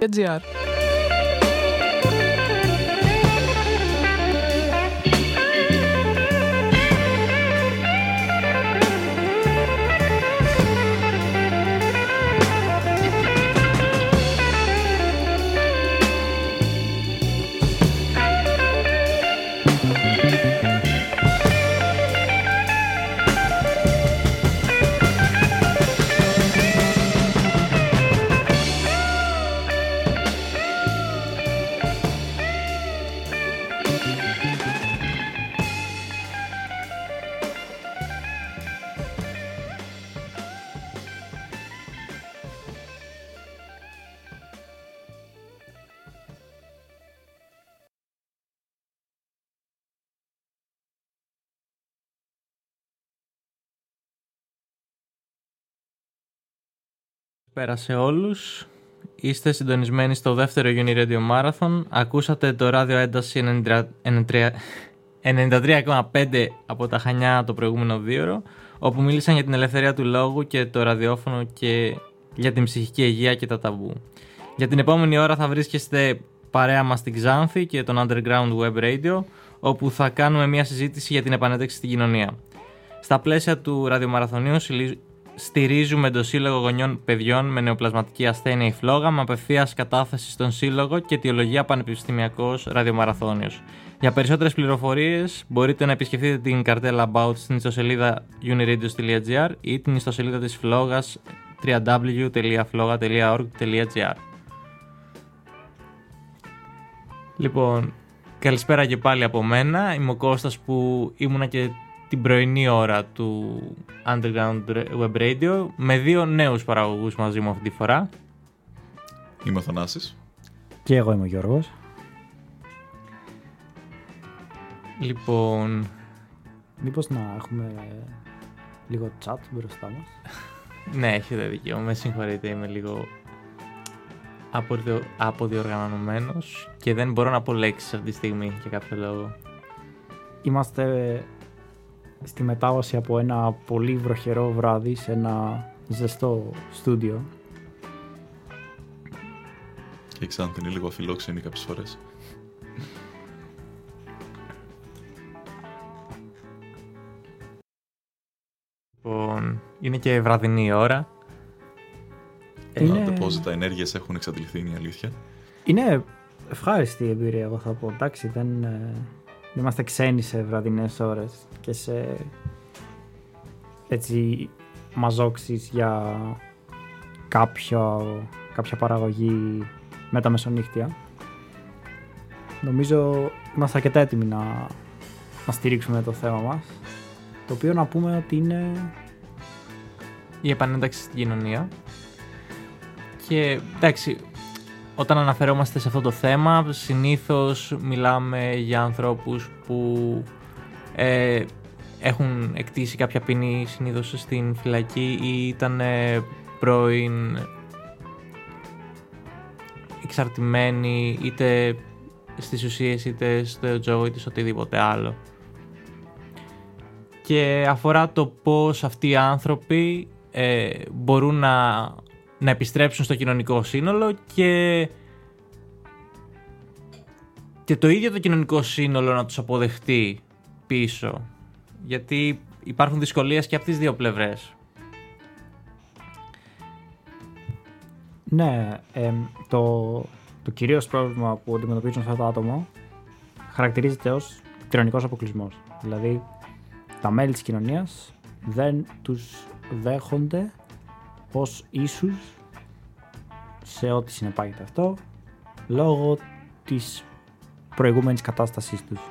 GR. Καλησπέρα σε όλους. Είστε συντονισμένοι στο δεύτερο Uni Radio Marathon. Ακούσατε το ράδιο ένταση 93,5 από τα Χανιά το προηγούμενο δίωρο, όπου μίλησαν για την ελευθερία του λόγου και το ραδιόφωνο και για την ψυχική υγεία και τα ταμπού. Για την επόμενη ώρα θα βρίσκεστε παρέα μας στην Ξάνθη και τον Underground Web Radio, όπου θα κάνουμε μια συζήτηση για την επανένταξη στην κοινωνία. Στα πλαίσια του ραδιομαραθωνίου στηρίζουμε το Σύλλογο Γονιών Παιδιών με Νεοπλασματική Ασθένεια η Φλόγα με απευθείας κατάθεση στον Σύλλογο και αιτιολογία Πανεπιστημιακός Ραδιομαραθώνιος. Για περισσότερες πληροφορίες μπορείτε να επισκεφτείτε την καρτέλα About στην ιστοσελίδα uniradios.gr ή την ιστοσελίδα της Φλόγας www.floga.org.gr. Λοιπόν, καλησπέρα και πάλι από μένα. Είμαι ο Κώστας που ήμουνα και την πρωινή ώρα του Underground Web Radio με δύο νέους παραγωγούς μαζί μου αυτή τη φορά. Είμαι ο Θανάσης. Και εγώ είμαι ο Γιώργος. Λοιπόν, μήπως να έχουμε λίγο chat μπροστά μας? Ναι, έχετε δίκιο. Με συγχωρείτε, είμαι λίγο αποδιοργανωμένος και δεν μπορώ να πω λέξεις αυτή τη στιγμή για κάποιο λόγο. Είμαστε στη μετάβαση από ένα πολύ βροχερό βράδυ σε ένα ζεστό στούντιο. Και η Ξάνθη είναι λίγο αφιλόξενη κάποιες φορές. Λοιπόν, είναι και βραδινή ώρα. Τα πόζητα ενέργειες έχουν εξαντληθεί, είναι η αλήθεια. Είναι ευχάριστη η εμπειρία, εγώ θα πω. Εντάξει, δεν είμαστε ξένοι σε βραδινές ώρες και σε έτσι μαζόξεις για κάποια παραγωγή με τα μεσονύχτια. Νομίζω είμαστε αρκετά έτοιμοι να στηρίξουμε το θέμα μας, το οποίο να πούμε ότι είναι η επανένταξη στην κοινωνία. Και εντάξει, όταν αναφερόμαστε σε αυτό το θέμα, συνήθως μιλάμε για ανθρώπους που έχουν εκτίσει κάποια ποινή, συνήθως στην φυλακή, ή ήταν πρώην εξαρτημένοι είτε στις ουσίες είτε στο τζόγο είτε σε οτιδήποτε άλλο. Και αφορά το πώς αυτοί οι άνθρωποι μπορούν να επιστρέψουν στο κοινωνικό σύνολο και το ίδιο το κοινωνικό σύνολο να τους αποδεχτεί πίσω. Γιατί υπάρχουν δυσκολίες και από τις δύο πλευρές. Ναι, το κυρίως πρόβλημα που αντιμετωπίζουν αυτά τα άτομα χαρακτηρίζεται ως κοινωνικός αποκλεισμός. Δηλαδή, τα μέλη της κοινωνίας δεν τους δέχονται ως ίσους σε ό,τι συνεπάγεται αυτό, λόγω της προηγούμενης κατάστασής τους.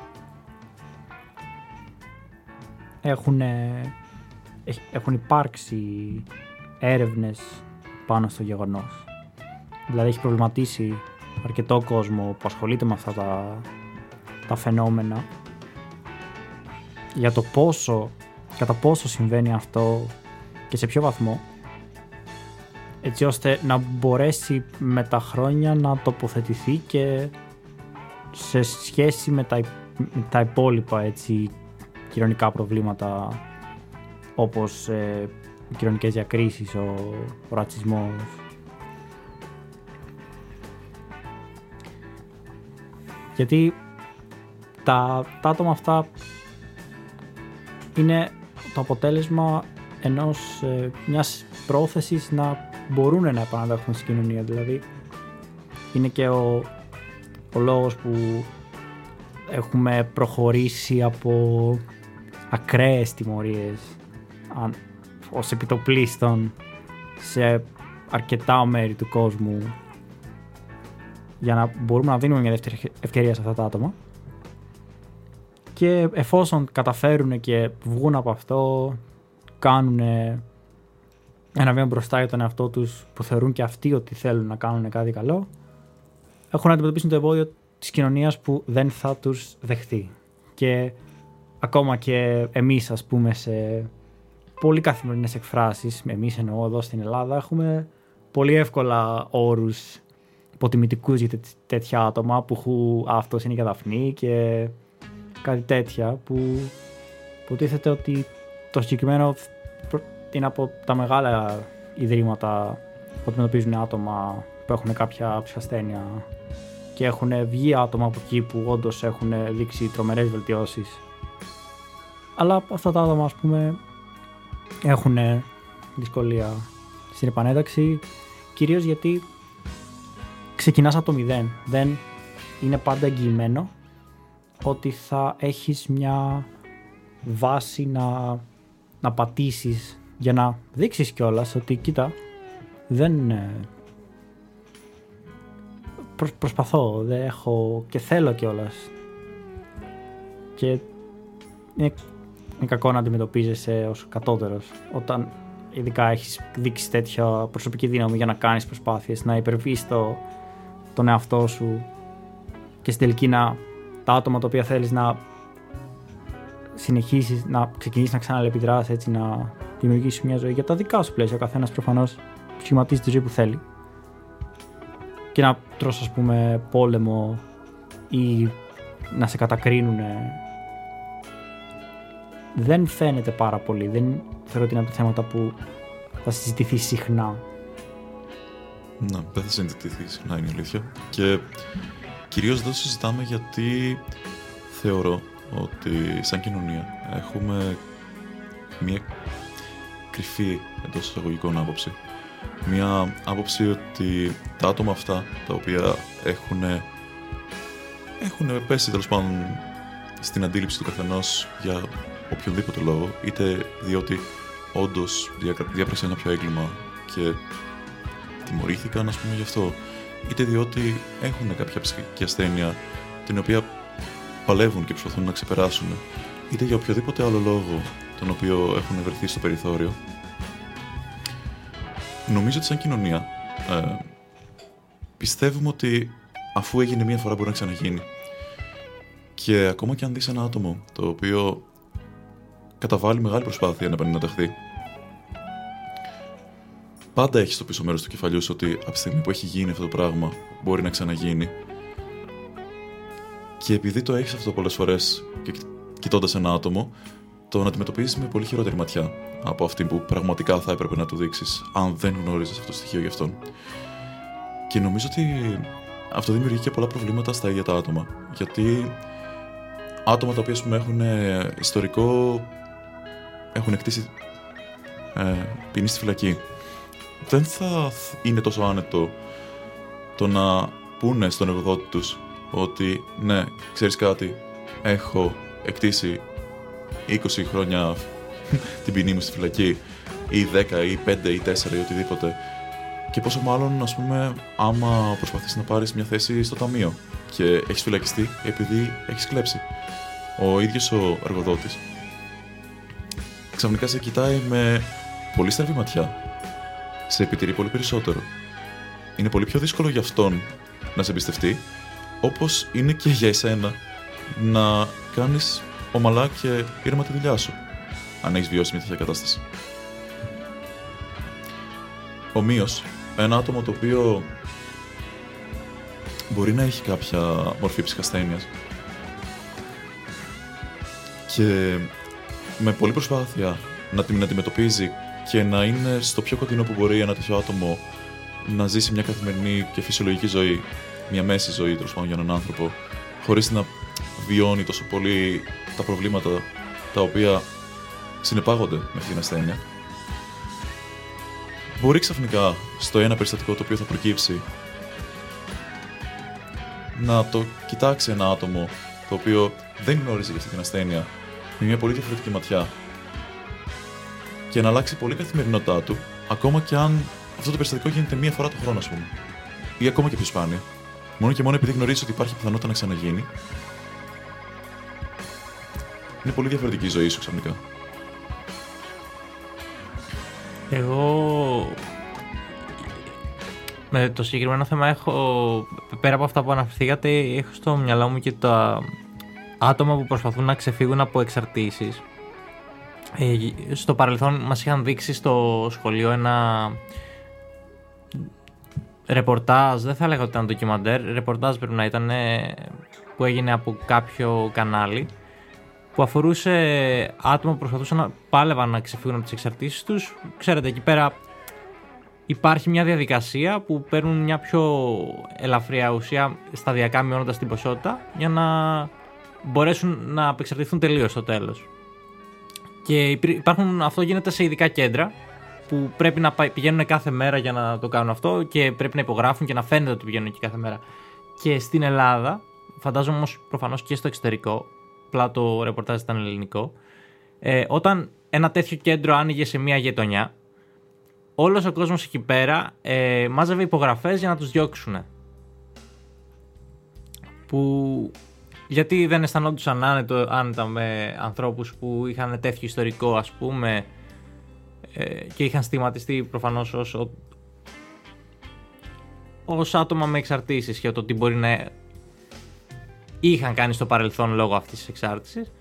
Έχουν υπάρξει έρευνες πάνω στο γεγονός. Δηλαδή έχει προβληματίσει αρκετό κόσμο που ασχολείται με αυτά τα φαινόμενα για το κατά πόσο συμβαίνει αυτό και σε ποιο βαθμό, έτσι ώστε να μπορέσει με τα χρόνια να τοποθετηθεί και σε σχέση με τα υπόλοιπα έτσι, κοινωνικά προβλήματα, όπως οι κοινωνικές διακρίσεις, ο ρατσισμός. Γιατί τα άτομα αυτά είναι το αποτέλεσμα μιας πρόθεσης να μπορούν να επαναδεχθούν στην κοινωνία. Δηλαδή είναι και ο λόγος που έχουμε προχωρήσει από ακραίες τιμωρίες ως επιτοπλίστων σε αρκετά μέρη του κόσμου για να μπορούμε να δίνουμε μια δεύτερη ευκαιρία σε αυτά τα άτομα. Και εφόσον καταφέρουν και βγουν από αυτό, κάνουν ένα βήμα μπροστά για τον εαυτό τους που θεωρούν και αυτοί ότι θέλουν να κάνουν κάτι καλό, έχουν να αντιμετωπίσουν το εμπόδιο της κοινωνίας που δεν θα τους δεχτεί. Και ακόμα και εμείς, ας πούμε, σε πολύ καθημερινές εκφράσεις, εμείς εννοώ εδώ στην Ελλάδα, έχουμε πολύ εύκολα όρους υποτιμητικούς για τέτοια άτομα που αυτός είναι για δαφνή και κάτι τέτοια που υποτίθεται ότι το συγκεκριμένο είναι από τα μεγάλα ιδρύματα που αντιμετωπίζουν άτομα που έχουν κάποια ψυχασθένεια και έχουν βγει άτομα από εκεί που όντως έχουν δείξει τρομερές βελτιώσεις. Αλλά αυτά τα άτομα, ας πούμε, έχουν δυσκολία στην επανένταξη, κυρίως γιατί ξεκινάς από το μηδέν. Δεν είναι πάντα εγγυημένο ότι θα έχεις μια βάση να πατήσεις για να δείξεις κιόλας ότι κοίτα, δεν προσπαθώ, δεν έχω και θέλω κιόλας. Και είναι κακό να αντιμετωπίζεσαι ως κατώτερος όταν ειδικά έχεις δείξει τέτοια προσωπική δύναμη για να κάνεις προσπάθειες, να υπερβείς τον εαυτό σου και στην τελική τα άτομα τα οποία θέλεις να συνεχίσεις, να ξεκινήσεις να ξαναλεπιδράς, έτσι να δημιουργήσεις μια ζωή για τα δικά σου πλαίσια. Ο καθένας προφανώς σχηματίζει τη ζωή που θέλει. Και να τρως, ας πούμε, πόλεμο ή να σε κατακρίνουν δεν φαίνεται πάρα πολύ. Δεν θεωρώ ότι είναι από τα θέματα που θα συζητηθεί συχνά. Ναι, δεν θα συζητηθεί συχνά, είναι η αλήθεια. Και κυρίως δεν το συζητάμε γιατί θεωρώ ότι σαν κοινωνία έχουμε μια κρυφή εντός εισαγωγικών άποψη. Μια άποψη ότι τα άτομα αυτά τα οποία έχουν πέσει τέλος πάντων στην αντίληψη του καθενός για οποιονδήποτε λόγο, είτε διότι όντως διάπραξαν ένα πιο έγκλημα και τιμωρήθηκαν, ας πούμε, γι' αυτό, είτε διότι έχουν κάποια ψυχική ασθένεια την οποία παλεύουν και προσπαθούν να ξεπεράσουν, είτε για οποιοδήποτε άλλο λόγο τον οποίο έχουν βρεθεί στο περιθώριο. Νομίζω ότι σαν κοινωνία πιστεύουμε ότι αφού έγινε μία φορά μπορεί να ξαναγίνει. Και ακόμα και αν δεις ένα άτομο το οποίο καταβάλει μεγάλη προσπάθεια να επανενταχθεί, πάντα έχει στο πίσω μέρος του κεφαλιού σου ότι από τη στιγμή που έχει γίνει αυτό το πράγμα μπορεί να ξαναγίνει. Και επειδή το έχεις αυτό πολλές φορές και κοιτώντας ένα άτομο, το να αντιμετωπίζεις με πολύ χειρότερη ματιά από αυτή που πραγματικά θα έπρεπε να του δείξεις, αν δεν γνώριζες αυτό το στοιχείο γι' αυτόν. Και νομίζω ότι αυτό δημιουργεί και πολλά προβλήματα στα ίδια τα άτομα. Γιατί άτομα τα οποία, ας πούμε, έχουν ιστορικό, έχουν εκτίσει ποινή στη φυλακή, δεν θα είναι τόσο άνετο το να πούνε στον εργοδότη τους ότι ναι, ξέρεις κάτι, έχω εκτίσει 20 χρόνια την ποινή μου στη φυλακή ή 10 ή 5 ή 4 ή οτιδήποτε, και πόσο μάλλον, ας πούμε, άμα προσπαθείς να πάρεις μια θέση στο ταμείο και έχεις φυλακιστεί επειδή έχεις κλέψει. Ο ίδιος ο εργοδότης ξαφνικά σε κοιτάει με πολύ στραβή ματιά, σε επιτηρεί πολύ περισσότερο. Είναι πολύ πιο δύσκολο για αυτόν να σε εμπιστευτεί, όπως είναι και για εσένα να κάνεις ομαλά και ήρεμα τη δουλειά σου, αν έχεις βιώσει μια τέτοια κατάσταση. Ομοίως, ένα άτομο το οποίο μπορεί να έχει κάποια μορφή ψυχασθένειας και με πολλή προσπάθεια να την αντιμετωπίζει και να είναι στο πιο κοντινό που μπορεί ένα τέτοιο άτομο να ζήσει μια καθημερινή και φυσιολογική ζωή, μια μέση ζωή τέλος πάντων για έναν άνθρωπο, χωρίς να βιώνει τόσο πολύ τα προβλήματα τα οποία συνεπάγονται με αυτή την ασθένεια, μπορεί ξαφνικά στο ένα περιστατικό το οποίο θα προκύψει να το κοιτάξει ένα άτομο το οποίο δεν γνώριζε για αυτή την ασθένεια με μια πολύ διαφορετική ματιά και να αλλάξει πολύ η καθημερινότητά του, ακόμα και αν αυτό το περιστατικό γίνεται μία φορά το χρόνο, ας πούμε, ή ακόμα και πιο σπάνια. Μόνο και μόνο επειδή γνωρίζει ότι υπάρχει πιθανότητα να ξαναγίνει. Είναι πολύ διαφορετική η ζωή σου ξαφνικά. Εγώ με το συγκεκριμένο θέμα έχω, πέρα από αυτά που αναφερθήκατε, έχω στο μυαλό μου και τα άτομα που προσπαθούν να ξεφύγουν από εξαρτήσεις. Στο παρελθόν μας είχαν δείξει στο σχολείο ένα ρεπορτάζ, δεν θα έλεγα ότι ήταν ντοκιμαντέρ, ρεπορτάζ πρέπει να ήταν, που έγινε από κάποιο κανάλι, που αφορούσε άτομα που προσπαθούσαν να πάλευαν να ξεφύγουν από τις εξαρτήσεις τους. Ξέρετε, εκεί πέρα υπάρχει μια διαδικασία που παίρνουν μια πιο ελαφριά ουσία, σταδιακά μειώνοντας την ποσότητα, για να μπορέσουν να απεξαρτηθούν τελείως στο τέλος. Και αυτό γίνεται σε ειδικά κέντρα που πρέπει να πηγαίνουν κάθε μέρα για να το κάνουν αυτό και πρέπει να υπογράφουν και να φαίνεται ότι πηγαίνουν εκεί κάθε μέρα. Και στην Ελλάδα, φαντάζομαι όμως προφανώς και στο εξωτερικό, απλά το ρεπορτάζ ήταν ελληνικό, όταν ένα τέτοιο κέντρο άνοιγε σε μια γειτονιά, όλος ο κόσμος εκεί πέρα μάζευε υπογραφές για να τους διώξουν. Γιατί δεν αισθανόντουσαν άνετα με ανθρώπους που είχαν τέτοιο ιστορικό, ας πούμε, και είχαν στιγματιστεί προφανώς ως άτομα με εξαρτήσεις και το τι μπορεί να είχαν κάνει στο παρελθόν λόγω αυτής της εξάρτησης.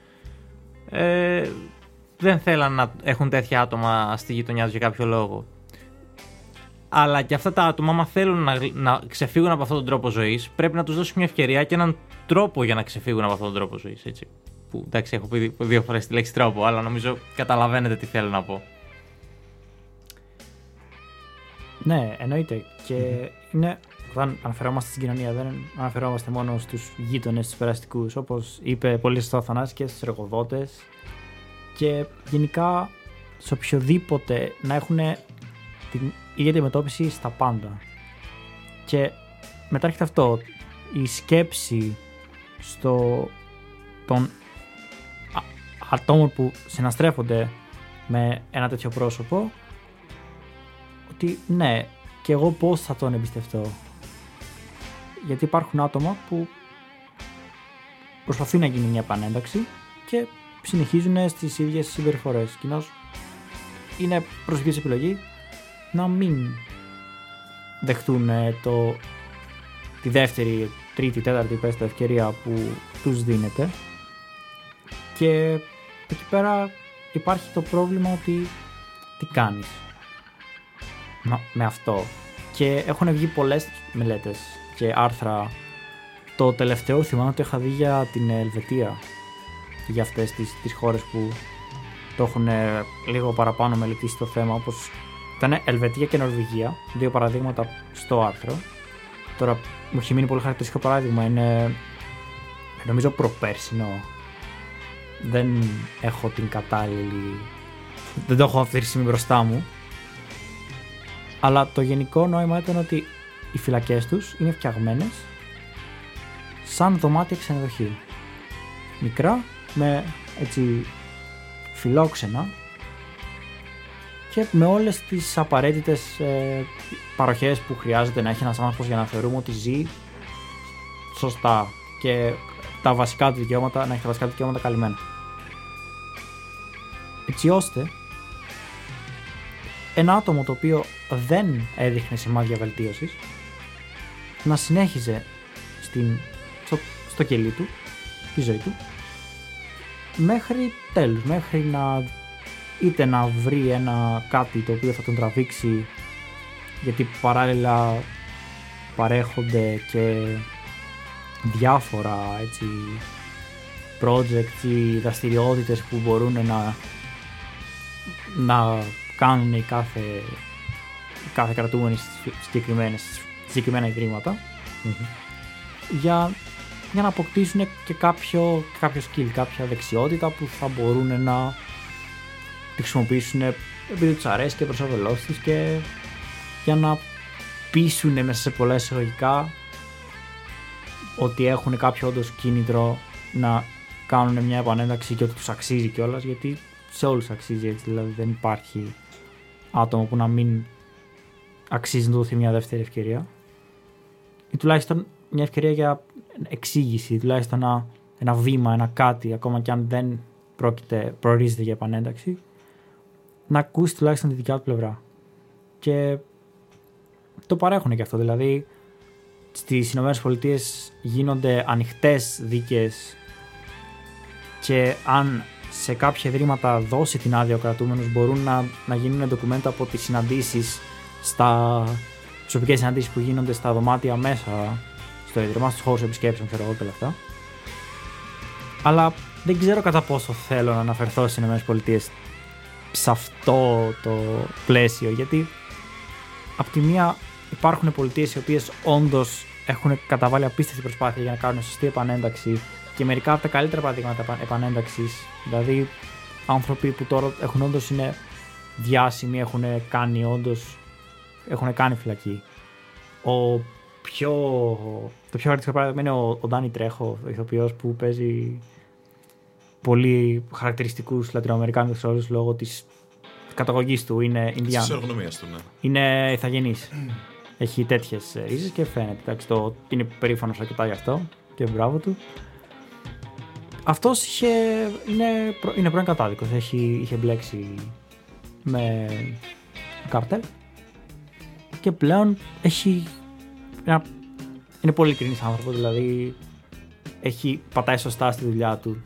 Δεν θέλαν να έχουν τέτοια άτομα στη γειτονιά τους για κάποιο λόγο. Αλλά και αυτά τα άτομα, άμα θέλουν να ξεφύγουν από αυτόν τον τρόπο ζωής, πρέπει να τους δώσει μια ευκαιρία και έναν τρόπο για να ξεφύγουν από αυτόν τον τρόπο ζωής. Έτσι. Που εντάξει, έχω πει 2 φορές τη λέξη τρόπο, αλλά νομίζω καταλαβαίνετε τι θέλω να πω. Ναι, εννοείται. Και είναι, όταν αναφερόμαστε στην κοινωνία, δεν αναφερόμαστε μόνο στους γείτονες, στους περαστικούς, όπως είπε πολύ σωστά ο Θανάσης, και στους εργοδότες. Και γενικά σε οποιοδήποτε να έχουν την ίδια αντιμετώπιση στα πάντα. Και μετά έρχεται αυτό, η σκέψη των ατόμων που συναστρέφονται με ένα τέτοιο πρόσωπο, ότι ναι, και εγώ πώς θα τον εμπιστευτώ. Γιατί υπάρχουν άτομα που προσπαθούν να γίνει μια επανένταξη και συνεχίζουν στις ίδιες συμπεριφορές. Κοινώς είναι προσωπική επιλογή να μην δεχτούν τη δεύτερη, τρίτη, τέταρτη πέστα ευκαιρία που τους δίνεται. Και εκεί πέρα υπάρχει το πρόβλημα ότι τι κάνεις με αυτό. Και έχουν βγει πολλές μελέτες και άρθρα. Το τελευταίο θυμάμαι ότι είχα δει για την Ελβετία, για αυτές τις χώρες που το έχουν λίγο παραπάνω μελετήσει το θέμα, όπως ήταν Ελβετία και Νορβηγία, 2 παραδείγματα στο άρθρο. Τώρα μου έχει μείνει πολύ χαρακτηριστικό παράδειγμα, είναι νομίζω προπέρσινο. Δεν έχω την κατάλληλη, δεν το έχω αυτή τη στιγμή μπροστά μου. Αλλά το γενικό νόημα ήταν ότι οι φυλακές τους είναι φτιαγμένες σαν δωμάτια ξενοδοχείου. Μικρά, με έτσι φιλόξενα και με όλες τις απαραίτητες παροχές που χρειάζεται να έχει ένας άνθρωπος για να θεωρούμε ότι ζει σωστά και τα βασικά του δικαιώματα, να έχει τα βασικά του δικαιώματα καλυμμένα. Έτσι ώστε ένα άτομο το οποίο δεν έδειχνε σημάδια βελτίωσης να συνέχιζε στο κελί του, τη ζωή του, μέχρι τέλους, μέχρι να είτε να βρει κάτι το οποίο θα τον τραβήξει, γιατί παράλληλα παρέχονται και διάφορα έτσι project ή δραστηριότητες που μπορούν να κάνουν οι κάθε κρατούμενοι συγκεκριμένα ιδρύματα, για για να αποκτήσουν και κάποιο skill, κάποια δεξιότητα που θα μπορούν να τη χρησιμοποιήσουν επειδή τους αρέσει και προς όφελός τους και για να πείσουν μέσα σε πολλά εισαγωγικά ότι έχουν κάποιο όντως κίνητρο να κάνουν μια επανένταξη και ότι τους αξίζει κιόλας, γιατί σε όλους αξίζει έτσι, δηλαδή δεν υπάρχει άτομο που να μην αξίζει να του δοθεί μια δεύτερη ευκαιρία ή τουλάχιστον μια ευκαιρία για εξήγηση, τουλάχιστον ένα βήμα, ένα κάτι, ακόμα κι αν δεν προορίζεται για επανένταξη, να ακούσει τουλάχιστον τη δικιά του πλευρά. Και το παρέχουν και αυτό, δηλαδή στις ΗΠΑ γίνονται ανοιχτές δίκες και αν σε κάποια ιδρύματα δώσει την άδεια ο κρατούμενος μπορούν να γίνουν ντοκουμέντα από τις συναντήσεις, προσωπικές συναντήσεις που γίνονται στα δωμάτια μέσα στο ίδρυμα, στους χώρους επισκέψεων, ξέρω εγώ και όλα αυτά. Αλλά δεν ξέρω κατά πόσο θέλω να αναφερθώ στις ΗΠΑ σε αυτό το πλαίσιο, γιατί από τη μία υπάρχουν πολιτείες οι οποίες όντως έχουν καταβάλει απίστευτη προσπάθεια για να κάνουν σωστή επανένταξη και μερικά από τα καλύτερα παραδείγματα επανένταξης, δηλαδή άνθρωποι που τώρα όντως είναι διάσημοι, έχουν κάνει φυλακή. Το πιο χαρακτηριστικό παράδειγμα είναι ο Ντάνι Τρέχο, ο ηθοποιός που παίζει πολύ χαρακτηριστικούς λατινοαμερικάνικους ρόλους λόγω της καταγωγής του, είναι Ινδιάνος. Της εργονομίας του, ναι. Είναι ηθαγενής. Έχει τέτοιες ρίζες και φαίνεται. Εντάξει, είναι περήφανος αρκετά γι' αυτό και μπράβο του. Αυτός είναι πρώην κατάδικος. Είχε μπλέξει με καρτέλ και πλέον είναι πολύ ειλικρινής άνθρωπος, δηλαδή πατάει σωστά στη δουλειά του.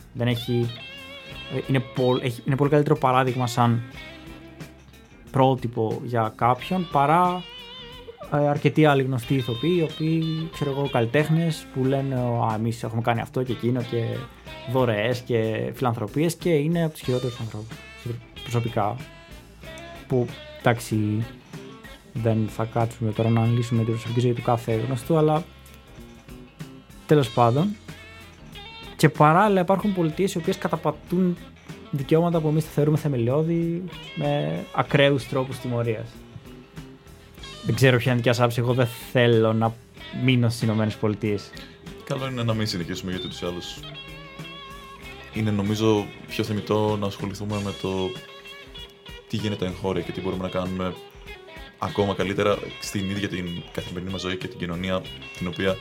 Είναι πολύ καλύτερο παράδειγμα σαν πρότυπο για κάποιον παρά αρκετοί άλλοι γνωστοί ηθοποιοί, οι οποίοι, ξέρω εγώ, καλλιτέχνες που λένε εμείς έχουμε κάνει αυτό και εκείνο και δωρεές και φιλανθρωπίες και είναι από τους χειρότερους ανθρώπους προσωπικά, που εντάξει δεν θα κάτσουμε τώρα να αναλύσουμε την προσωπική ζωή του κάθε γνωστού, αλλά τέλος πάντων. Και παράλληλα υπάρχουν πολιτείες οι οποίες καταπατούν δικαιώματα που εμείς θεωρούμε θεμελιώδη με ακραίους τρόπους τιμωρίας. Δεν ξέρω ποια είναι η δικιά σας άποψη. Εγώ δεν θέλω να μείνω στις ΗΠΑ. Καλό είναι να μην συνεχίσουμε, γιατί τους άλλους είναι νομίζω πιο θεμιτό να ασχοληθούμε με το τι γίνεται εγχώρια και τι μπορούμε να κάνουμε ακόμα καλύτερα στην ίδια την καθημερινή μας ζωή και την κοινωνία την οποία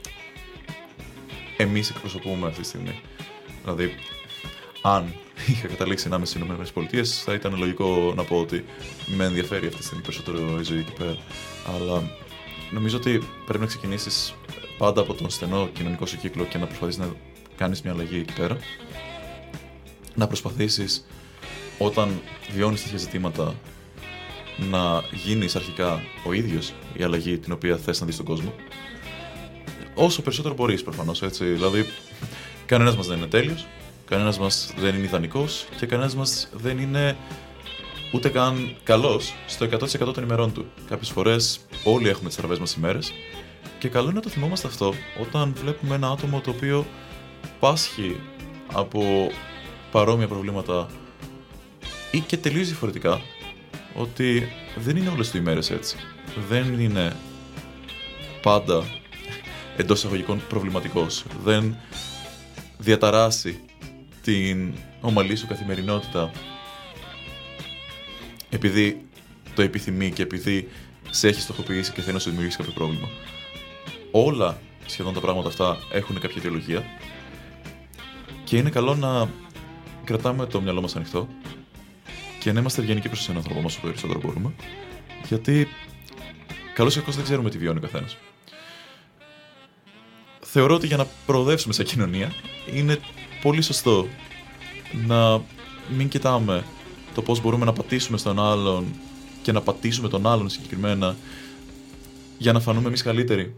εμείς εκπροσωπούμε αυτή τη στιγμή. Δηλαδή, αν είχα καταλήξει να είμαι στις ΗΠΑ, θα ήταν λογικό να πω ότι με ενδιαφέρει αυτή τη στιγμή περισσότερο η ζωή εκεί πέρα. Αλλά νομίζω ότι πρέπει να ξεκινήσεις πάντα από τον στενό κοινωνικό σου κύκλο και να προσπαθείς να κάνεις μια αλλαγή εκεί πέρα. Να προσπαθήσεις όταν βιώνεις τέτοια ζητήματα να γίνεις αρχικά ο ίδιος η αλλαγή την οποία θες να δεις στον κόσμο. Όσο περισσότερο μπορείς προφανώς, έτσι. Δηλαδή, κανένας μας δεν είναι τέλειος, κανένας μας δεν είναι ιδανικός και κανένας μας δεν είναι ούτε καν καλός στο 100% των ημερών του. Κάποιες φορές όλοι έχουμε τις στραβές μας ημέρες και καλό είναι να το θυμόμαστε αυτό όταν βλέπουμε ένα άτομο το οποίο πάσχει από παρόμοια προβλήματα ή και τελείως διαφορετικά, ότι δεν είναι όλες οι ημέρες έτσι. Δεν είναι πάντα εντός εισαγωγικών προβληματικός. Δεν διαταράσει την ομαλή σου καθημερινότητα επειδή το επιθυμεί και επειδή σε έχει στοχοποιήσει και θέλει να σου δημιουργήσει κάποιο πρόβλημα. Όλα σχεδόν τα πράγματα αυτά έχουν κάποια αιτιολογία και είναι καλό να κρατάμε το μυαλό μας ανοιχτό και να είμαστε ευγενικοί προς τον άνθρωπο μας όσο περισσότερο μπορούμε, γιατί καλώς ή κακώς δεν ξέρουμε τι βιώνει ο καθένας. Θεωρώ ότι για να προοδεύσουμε σαν κοινωνία είναι πολύ σωστό να μην κοιτάμε το πώς μπορούμε να πατήσουμε στον άλλον και να πατήσουμε τον άλλον συγκεκριμένα για να φανούμε εμείς καλύτεροι.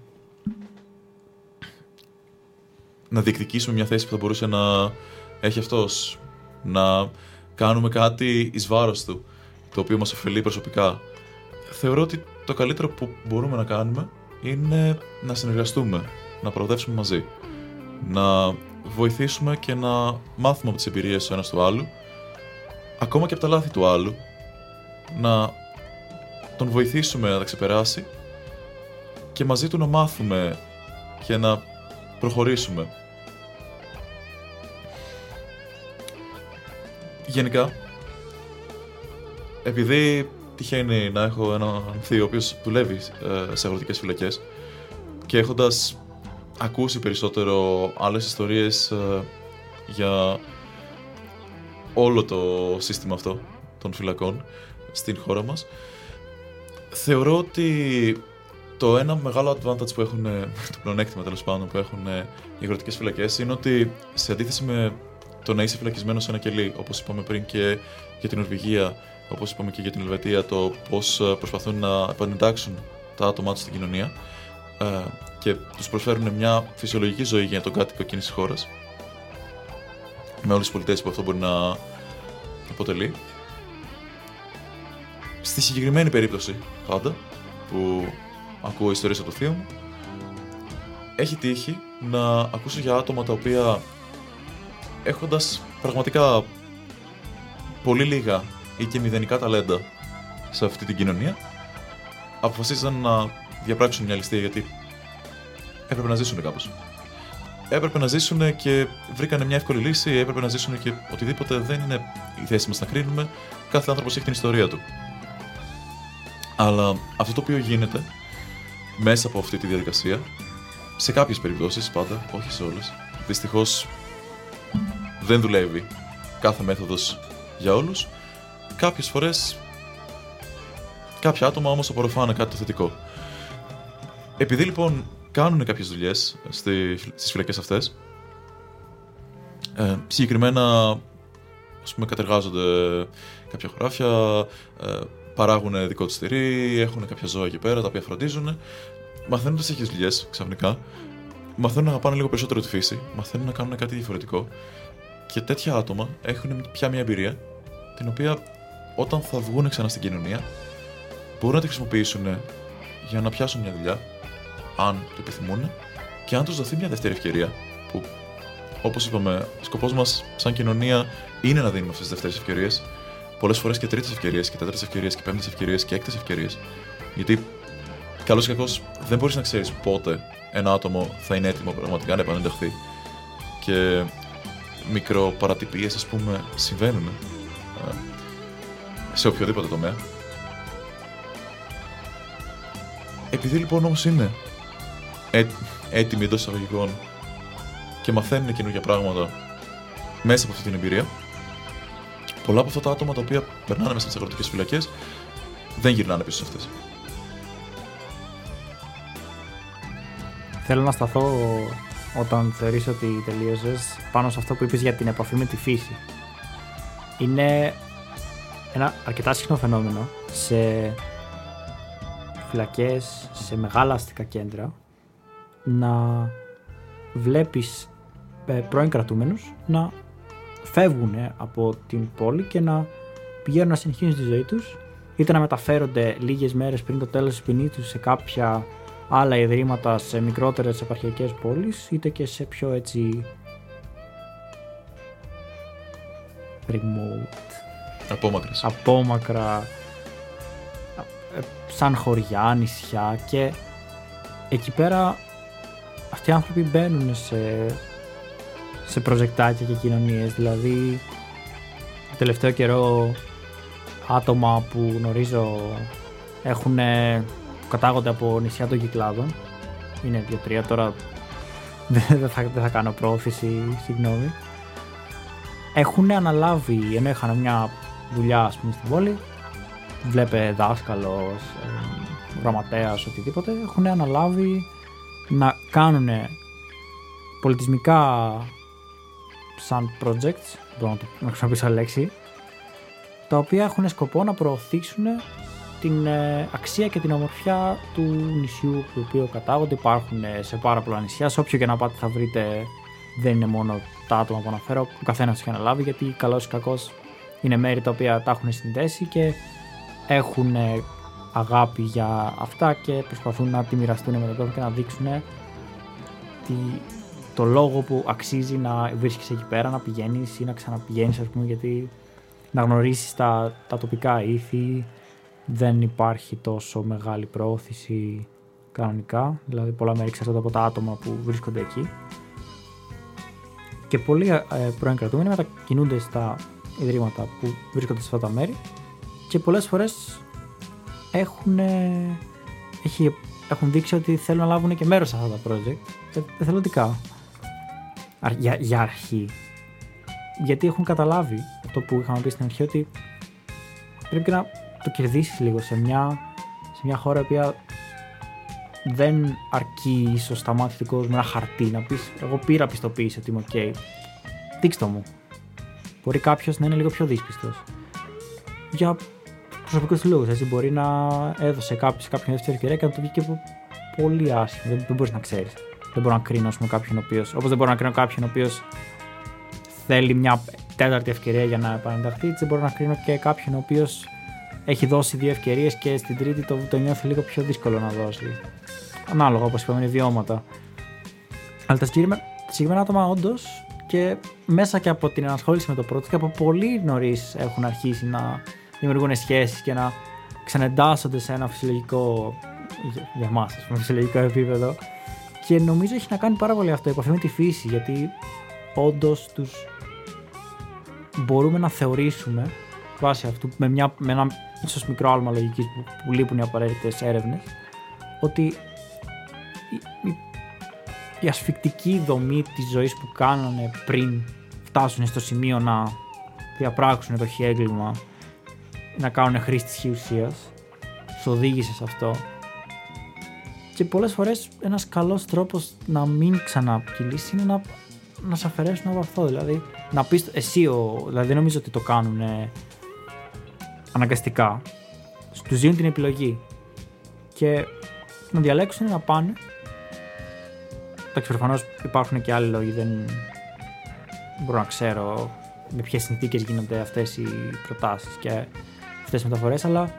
Να διεκδικήσουμε μια θέση που θα μπορούσε να έχει αυτός. Να κάνουμε κάτι εις βάρος του, το οποίο μας ωφελεί προσωπικά. Θεωρώ ότι το καλύτερο που μπορούμε να κάνουμε είναι να συνεργαστούμε, να προοδεύσουμε μαζί. να βοηθήσουμε και να μάθουμε από τις εμπειρίες του ένας του άλλου, ακόμα και από τα λάθη του άλλου, να τον βοηθήσουμε να τα ξεπεράσει και μαζί του να μάθουμε και να προχωρήσουμε. Γενικά, επειδή τυχαίνει να έχω έναν θείο ο οποίος δουλεύει σε αγροτικές φυλακές και έχοντας ακούσει περισσότερο άλλες ιστορίες για όλο το σύστημα αυτό των φυλακών στην χώρα μας, θεωρώ ότι το ένα μεγάλο advantage που έχουν, το πλεονέκτημα τέλος πάντων που έχουν οι αγροτικές φυλακές, είναι ότι σε αντίθεση με το να είσαι φυλακισμένος σε ένα κελί, όπως είπαμε πριν και για την Νορβηγία, όπως είπαμε και για την Ελβετία, το πώς προσπαθούν να επανεντάξουν τα άτομά τους στην κοινωνία και τους προσφέρουν μια φυσιολογική ζωή για τον κάτοικο εκείνης της χώρας, με όλες τις πολιτείες που αυτό μπορεί να αποτελεί. Στη συγκεκριμένη περίπτωση, πάντα, που ακούω ιστορίες από το θείο μου, έχει τύχει να ακούσω για άτομα τα οποία, έχοντας πραγματικά πολύ λίγα ή και μηδενικά ταλέντα σε αυτή την κοινωνία, αποφασίζαν να διαπράξουν μια ληστεία γιατί έπρεπε να ζήσουν κάπως. Έπρεπε να ζήσουν και βρήκανε μια εύκολη λύση, έπρεπε να ζήσουν και οτιδήποτε. Δεν είναι η θέση μας να κρίνουμε. Κάθε άνθρωπος έχει την ιστορία του. Αλλά αυτό το οποίο γίνεται μέσα από αυτή τη διαδικασία, σε κάποιες περιπτώσεις πάντα, όχι σε όλες, δυστυχώς δεν δουλεύει κάθε μέθοδος για όλους. Κάποιες φορές, κάποια άτομα όμως απορροφάνε κάτι το θετικό. Επειδή λοιπόν κάνουν κάποιες δουλειές στις φυλακές αυτές, συγκεκριμένα, ας πούμε, κατεργάζονται κάποια χωράφια, παράγουν δικό τους τυρί, έχουν κάποια ζώα εκεί πέρα τα οποία φροντίζουν. Μαθαίνοντας τέτοιες δουλειές ξαφνικά, μαθαίνουν να αγαπάνε λίγο περισσότερο τη φύση, μαθαίνουν να κάνουν κάτι διαφορετικό. Και τέτοια άτομα έχουν πια μια εμπειρία, την οποία όταν θα βγουν ξανά στην κοινωνία, μπορούν να τη χρησιμοποιήσουν για να πιάσουν μια δουλειά, αν το επιθυμούν, και αν τους δοθεί μια δεύτερη ευκαιρία, που, όπως είπαμε, σκοπός μας σαν κοινωνία είναι να δίνουμε αυτές τις δεύτερες ευκαιρίες, πολλές φορές και τρίτες ευκαιρίες, και τέταρτες ευκαιρίες, και πέμπτες ευκαιρίες, και έκτες ευκαιρίες. Γιατί, καλώς ή κακώς, δεν μπορείς να ξέρεις πότε ένα άτομο θα είναι έτοιμο πραγματικά να επανενταχθεί. Και μικροπαρατυπίες, ας πούμε, συμβαίνουν σε οποιοδήποτε τομέα. Επειδή λοιπόν όμως είναι έτοιμοι εντός εισαγωγικών και μαθαίνουν καινούργια πράγματα μέσα από αυτή την εμπειρία, πολλά από αυτά τα άτομα τα οποία περνάνε μέσα από τις αγροτικές φυλακές δεν γυρνάνε πίσω σε αυτές. Θέλω να σταθώ, όταν θεωρείς ότι τελείωσες, πάνω σε αυτό που είπες για την επαφή με τη φύση. Είναι ένα αρκετά συχνό φαινόμενο σε φυλακές, σε μεγάλα αστικά κέντρα, να βλέπεις πρώην κρατούμενους να φεύγουν από την πόλη και να πηγαίνουν να συνεχίσουν τη ζωή τους, είτε να μεταφέρονται λίγες μέρες πριν το τέλος της ποινής τους σε κάποια άλλα ιδρύματα σε μικρότερες επαρχιακές πόλεις, είτε και σε πιο έτσι remote, απόμακρα, σαν χωριά, νησιά, και εκεί πέρα αυτοί οι άνθρωποι μπαίνουν σε προζεκτάκια και κοινωνίες. Δηλαδή το τελευταίο καιρό άτομα που γνωρίζω κατάγονται από νησιά των Κυκλάδων, είναι 2-3, τώρα δεν θα κάνω προώθηση, συγγνώμη, έχουν αναλάβει, ενώ είχαν μια δουλειά, ας πούμε, στην πόλη, βλέπε δάσκαλος, γραμματέας, οτιδήποτε, έχουν αναλάβει να κάνουν πολιτισμικά σαν projects, μπορώ να χρησιμοποιήσω λέξη, τα οποία έχουν σκοπό να προωθήσουν την αξία και την ομορφιά του νησιού του οποίου κατάγονται. Υπάρχουν σε πάρα πολλά νησιά, σε όποιο και να πάτε θα βρείτε, δεν είναι μόνο τα άτομα που αναφέρω, ο καθένας έχει αναλάβει, γιατί καλώς ή κακώς είναι μέρη τα οποία τα έχουν συνδέσει και έχουν αγάπη για αυτά και προσπαθούν να τη μοιραστούν με τον κόσμο και να δείξουν το λόγο που αξίζει να βρίσκεσαι εκεί πέρα, να πηγαίνεις ή να ξαναπηγαίνεις, ας πούμε, γιατί να γνωρίσεις τα τοπικά ήθη, δεν υπάρχει τόσο μεγάλη προώθηση κανονικά, δηλαδή πολλά μέρη εξαρτώνται από τα άτομα που βρίσκονται εκεί. Και πολλοί πρώην κρατούμενοι μετακινούνται στα ιδρύματα που βρίσκονται σε αυτά τα μέρη και πολλές φορές έχουν δείξει ότι θέλουν να λάβουν και μέρος σε αυτά τα project εθελοντικά για αρχή, γιατί έχουν καταλάβει αυτό που είχαμε πει στην αρχή, ότι πρέπει και να το κερδίσεις λίγο σε μια χώρα η οποία δεν αρκεί ίσως στα μάτια του κόσμου ένα χαρτί να πεις εγώ πήρα πιστοποίηση ότι είμαι ok, δείξτε μου. Μπορεί κάποιος να είναι λίγο πιο δύσπιστος για προσωπικούς λόγους, έτσι, μπορεί να έδωσε κάποιον δεύτερη ευκαιρία και να το βγήκε πολύ άσχημα, δεν μπορείς να ξέρεις. Δεν μπορώ να κρίνω, ας πούμε, κάποιον ο οποίος, όπως δεν μπορώ να κρίνω κάποιον ο οποίος θέλει μια τέταρτη ευκαιρία για να επανενταχθεί, έτσι δεν μπορώ να κρίνω και κάποιον ο οποίος έχει δώσει 2 ευκαιρίες και στην τρίτη το νιώθει λίγο πιο δύσκολο να δώσει. Ανάλογα, όπως είπαμε, είναι βιώματα. Αλλά τα συγκεκριμένα άτομα, όντως, και μέσα και από την ενασχόληση με το project και από πολύ νωρίς έχουν αρχίσει να δημιουργούν σχέσεις και να ξανεντάσσονται σε ένα φυσιολογικό, για εμάς, φυσιολογικό επίπεδο. Και νομίζω έχει να κάνει πάρα πολύ αυτό, η επαφή με τη φύση, γιατί όντως τους μπορούμε να θεωρήσουμε βάσει αυτού, με ένα ίσως μικρό άλμα λογικής που λείπουν οι απαραίτητες έρευνες, ότι η ασφυκτική δομή της ζωής που κάνανε πριν φτάσουν στο σημείο να διαπράξουν το έγκλημα, να κάνουν χρήση της ουσίας, σου οδήγησε σε αυτό. Και πολλές φορές ένας καλός τρόπος να μην ξανακυλήσεις είναι να σε αφαιρέσουν από αυτό. Δηλαδή, να πεις εσύ, δηλαδή δεν νομίζω ότι το κάνουν αναγκαστικά. Τους δίνουν την επιλογή και να διαλέξουν να πάνε. Εντάξει, προφανώς υπάρχουν και άλλοι λόγοι, δεν μπορώ να ξέρω με ποιες συνθήκες γίνονται αυτές οι προτάσεις και αυτές οι μεταφορές, αλλά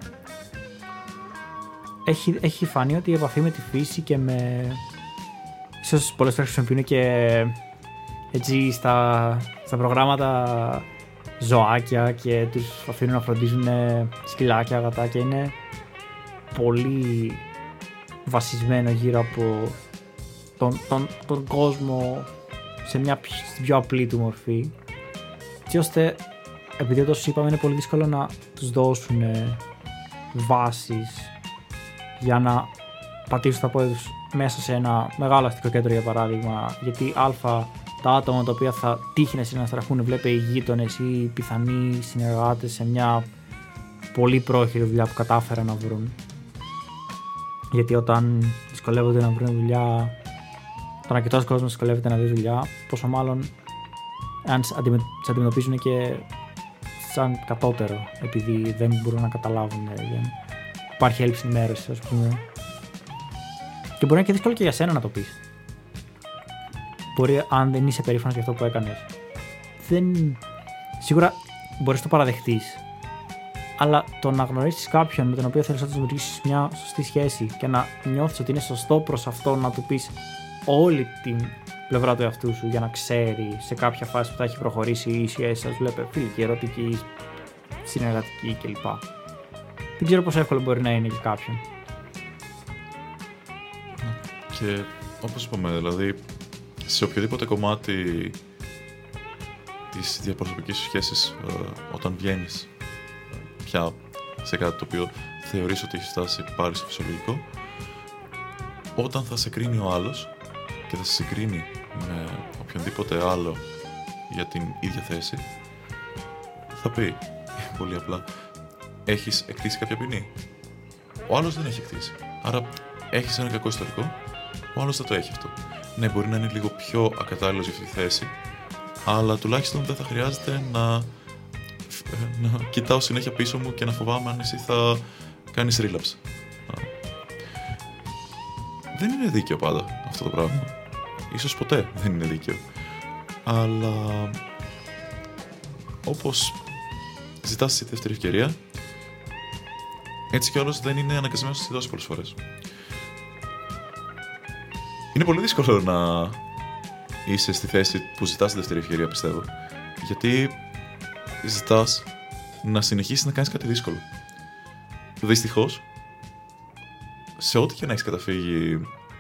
έχει φανεί ότι η επαφή με τη φύση και με... ίσως πολλές φορές χρησιμοποιούν και έτσι στα προγράμματα ζωάκια και τους αφήνουν να φροντίζουν σκυλάκια, γατάκια, είναι πολύ βασισμένο γύρω από τον κόσμο στην πιο απλή του μορφή, και ώστε, επειδή όπως σου είπαμε είναι πολύ δύσκολο να τους δώσουν βάσεις για να πατήσουν τα πόδια τους μέσα σε ένα μεγάλο αστικό κέντρο, για παράδειγμα, γιατί τα άτομα τα οποία θα τύχει να συναστραφούν βλέπε οι γείτονες ή οι πιθανοί συνεργάτες σε μια πολύ πρόχειρη δουλειά που κατάφεραν να βρουν. Γιατί όταν δυσκολεύονται να βρουν δουλειά, όταν αρκετός κόσμος δυσκολεύεται να βρει δουλειά, πόσο μάλλον αν σε αντιμετωπίζουν και σαν κατώτερο, επειδή δεν μπορούν να καταλάβουν, δεν υπάρχει έλλειψη ενημέρωσης, ας πούμε. Και μπορεί να είναι και δύσκολο και για σένα να το πεις. Μπορεί, αν δεν είσαι περήφανος για αυτό που έκανες, σίγουρα μπορείς να το παραδεχτείς, αλλά το να γνωρίσεις κάποιον με τον οποίο θέλεις να δημιουργήσεις μια σωστή σχέση και να νιώθεις ότι είναι σωστό προς αυτό να του πεις όλη την πλευρά του εαυτού σου, για να ξέρει σε κάποια φάση που θα έχει προχωρήσει η σχέση σας, βλέπε φιλική, ερωτική, συνεργατική κλπ. Δεν ξέρω πόσο εύκολο μπορεί να είναι για κάποιον. Και όπως είπαμε, δηλαδή σε οποιοδήποτε κομμάτι της διαπροσωπικής σχέσης, όταν βγαίνεις πια σε κάτι το οποίο θεωρείς ότι έχει φτάσει πάλι στο φυσιολογικό, όταν θα σε κρίνει ο άλλος και θα σε συγκρίνει με οποιονδήποτε άλλο για την ίδια θέση, θα πει πολύ απλά, έχεις εκτίσει κάποια ποινή? Ο άλλος δεν έχει εκτίσει, άρα έχεις ένα κακό ιστορικό, ο άλλος δεν το έχει αυτό. Ναι, μπορεί να είναι λίγο πιο ακατάλληλος για αυτή τη θέση, αλλά τουλάχιστον δεν θα χρειάζεται να κοιτάω συνέχεια πίσω μου και να φοβάμαι αν εσύ θα κάνεις relapse. Δεν είναι δίκαιο πάντα αυτό το πράγμα. Ίσως ποτέ δεν είναι δίκαιο. Αλλά όπως ζητάς τη δεύτερη ευκαιρία, έτσι κι όλος δεν είναι αναγκασμένος να τη δώσει πολλές φορές. Είναι πολύ δύσκολο να είσαι στη θέση που ζητάς τη δεύτερη ευκαιρία, πιστεύω. Γιατί ζητάς να συνεχίσεις να κάνεις κάτι δύσκολο. Δυστυχώς, σε ό,τι και να έχεις καταφύγει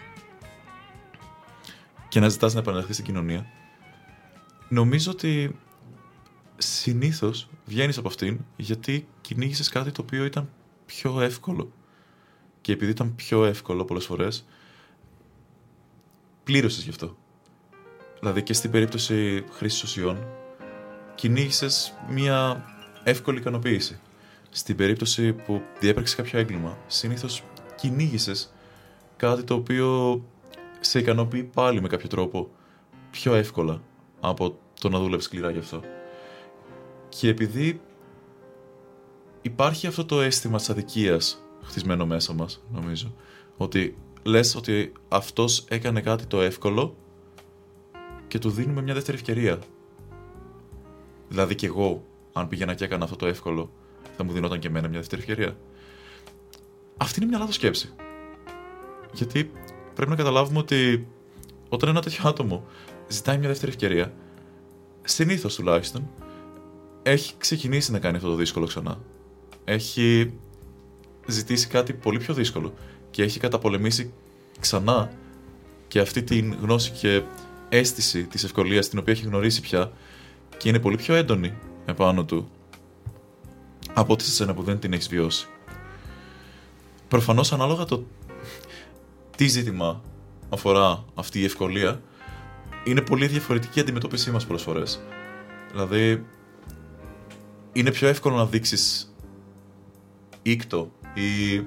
και να ζητάς να επανελθείς στην κοινωνία, νομίζω ότι συνήθως βγαίνεις από αυτήν γιατί κυνήγησες κάτι το οποίο ήταν πιο εύκολο. Και επειδή ήταν πιο εύκολο πολλές φορές, πλήρωσες γι' αυτό. Δηλαδή και στην περίπτωση χρήσης ουσιών, κυνήγησες μια εύκολη ικανοποίηση. Στην περίπτωση που διέπραξες κάποιο έγκλημα, συνήθως κυνήγησες κάτι το οποίο σε ικανοποιεί πάλι με κάποιο τρόπο πιο εύκολα από το να δούλεψεις σκληρά γι' αυτό. Και επειδή υπάρχει αυτό το αίσθημα της αδικίας χτισμένο μέσα μας, νομίζω, ότι λες ότι αυτός έκανε κάτι το εύκολο και του δίνουμε μια δεύτερη ευκαιρία. Δηλαδή και εγώ, αν πήγαινα και έκανα αυτό το εύκολο, θα μου δινόταν και εμένα μια δεύτερη ευκαιρία. Αυτή είναι μια λάθος σκέψη. Γιατί πρέπει να καταλάβουμε ότι όταν ένα τέτοιο άτομο ζητάει μια δεύτερη ευκαιρία, συνήθως τουλάχιστον, έχει ξεκινήσει να κάνει αυτό το δύσκολο ξανά. Έχει ζητήσει κάτι πολύ πιο δύσκολο και έχει καταπολεμήσει ξανά και αυτή την γνώση και αίσθηση της ευκολίας την οποία έχει γνωρίσει πια και είναι πολύ πιο έντονη επάνω του από ότι σε σένα που δεν την έχεις βιώσει. Προφανώς ανάλογα το τι ζήτημα αφορά αυτή η ευκολία, είναι πολύ διαφορετική η αντιμετώπιση μας πολλές φορές. Δηλαδή, είναι πιο εύκολο να δείξεις ήκτο ή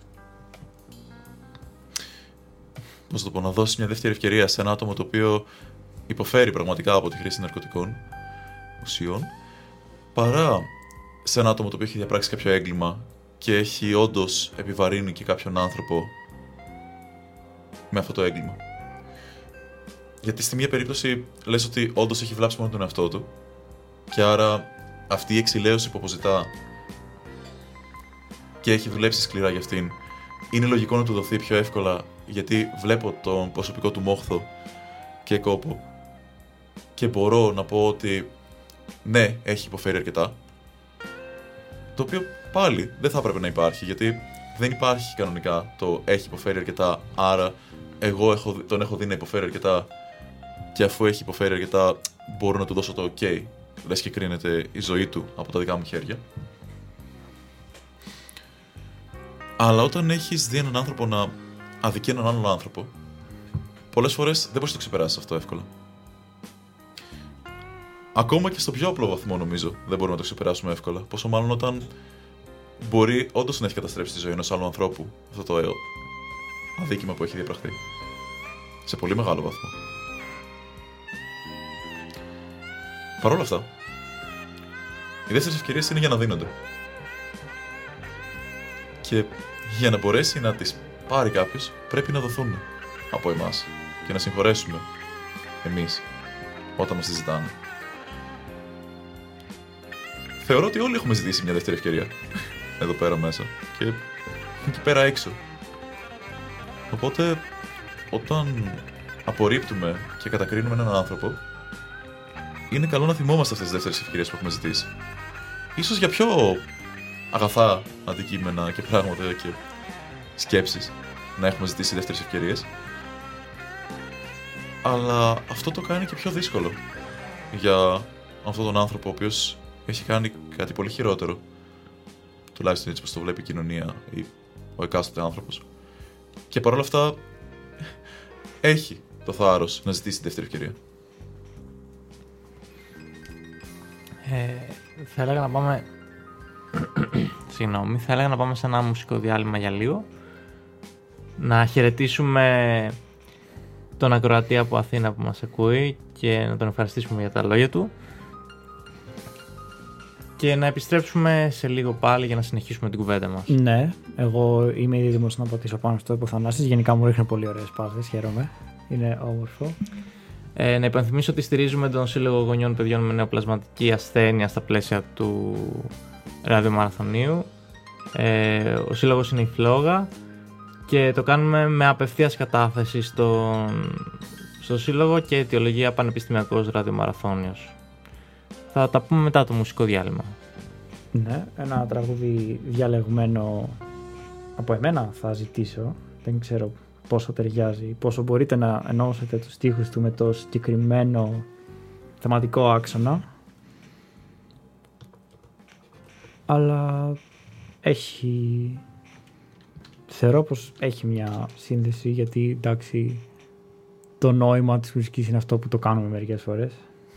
να δώσεις μια δεύτερη ευκαιρία σε ένα άτομο το οποίο υποφέρει πραγματικά από τη χρήση ναρκωτικών ουσιών, παρά σε ένα άτομο το οποίο έχει διαπράξει κάποιο έγκλημα και έχει όντως επιβαρύνει και κάποιον άνθρωπο με αυτό το έγκλημα. Γιατί στη μία περίπτωση λες ότι όντως έχει βλάψει μόνο τον εαυτό του και άρα αυτή η εξηλαίωση που αποζητά και έχει δουλέψει σκληρά για αυτήν, είναι λογικό να του δοθεί πιο εύκολα γιατί βλέπω τον προσωπικό του μόχθο και κόπο και μπορώ να πω ότι ναι, έχει υποφέρει αρκετά, το οποίο πάλι δεν θα έπρεπε να υπάρχει, γιατί δεν υπάρχει κανονικά το έχει υποφέρει αρκετά, άρα εγώ τον έχω δει να υποφέρει αρκετά και αφού έχει υποφέρει αρκετά μπορώ να του δώσω το ok, λες και κρίνεται η ζωή του από τα δικά μου χέρια. Αλλά όταν έχεις δει έναν άνθρωπο να αδικεί έναν άλλον άνθρωπο, πολλές φορές δεν μπορείς να το ξεπεράσεις αυτό εύκολα. Ακόμα και στο πιο απλό βαθμό, νομίζω, δεν μπορούμε να το ξεπεράσουμε εύκολα. Πόσο μάλλον όταν μπορεί όντως να έχει καταστρέψει τη ζωή ενός άλλου ανθρώπου αυτό το αδίκημα που έχει διαπραχθεί. Σε πολύ μεγάλο βαθμό. Παρ' όλα αυτά, οι δεύτερες ευκαιρίες είναι για να δίνονται. Και για να μπορέσει να τις πάρει κάποιος, πρέπει να δοθούν από εμάς και να συγχωρέσουμε εμείς όταν μας τις ζητάνε. Θεωρώ ότι όλοι έχουμε ζητήσει μια δεύτερη ευκαιρία εδώ πέρα μέσα και εκεί πέρα έξω. Οπότε, όταν απορρίπτουμε και κατακρίνουμε έναν άνθρωπο, είναι καλό να θυμόμαστε αυτές τις δεύτερες ευκαιρίες που έχουμε ζητήσει. Ίσως για πιο αγαθά αντικείμενα και πράγματα και σκέψεις να έχουμε ζητήσει δεύτερες ευκαιρίες, αλλά αυτό το κάνει και πιο δύσκολο για αυτόν τον άνθρωπο ο οποίος έχει κάνει κάτι πολύ χειρότερο, τουλάχιστον έτσι πως το βλέπει η κοινωνία ή ο εκάστοτε άνθρωπος, και παρόλα αυτά έχει το θάρρος να ζητήσει τη δεύτερη ευκαιρία. Θα έλεγα να πάμε θα έλεγα να πάμε σε ένα μουσικό διάλειμμα για λίγο, να χαιρετήσουμε τον ακροατή από Αθήνα που μας ακούει και να τον ευχαριστήσουμε για τα λόγια του και να επιστρέψουμε σε λίγο πάλι για να συνεχίσουμε την κουβέντα μας. Ναι, εγώ είμαι ήδη έτοιμος να πατήσω πάνω στο υποθανάσεις. Γενικά μου ρίχνει πολύ ωραίες πάθες, χαίρομαι. Είναι όμορφο. Να υπενθυμίσω ότι στηρίζουμε τον Σύλλογο Γονιών Παιδιών με Νεοπλασματική Ασθένεια στα πλαίσια του ραδιομαραθωνίου. Ο σύλλογος είναι η Φλόγα και το κάνουμε με απευθείας κατάθεση στο Σύλλογο και αιτιολογία Πανεπιστημιακός Ραδιομαραθώνιος. Θα τα πούμε μετά το μουσικό διάλειμμα. Ναι, ένα τραγούδι διαλεγμένο από εμένα θα ζητήσω. Δεν ξέρω πόσο ταιριάζει, πόσο μπορείτε να ενώσετε τους στίχους του με το συγκεκριμένο θεματικό άξονα. Αλλά θεωρώ πως έχει μια σύνδεση, γιατί εντάξει, το νόημα της μουσικής είναι αυτό που το κάνουμε μερικές φορές.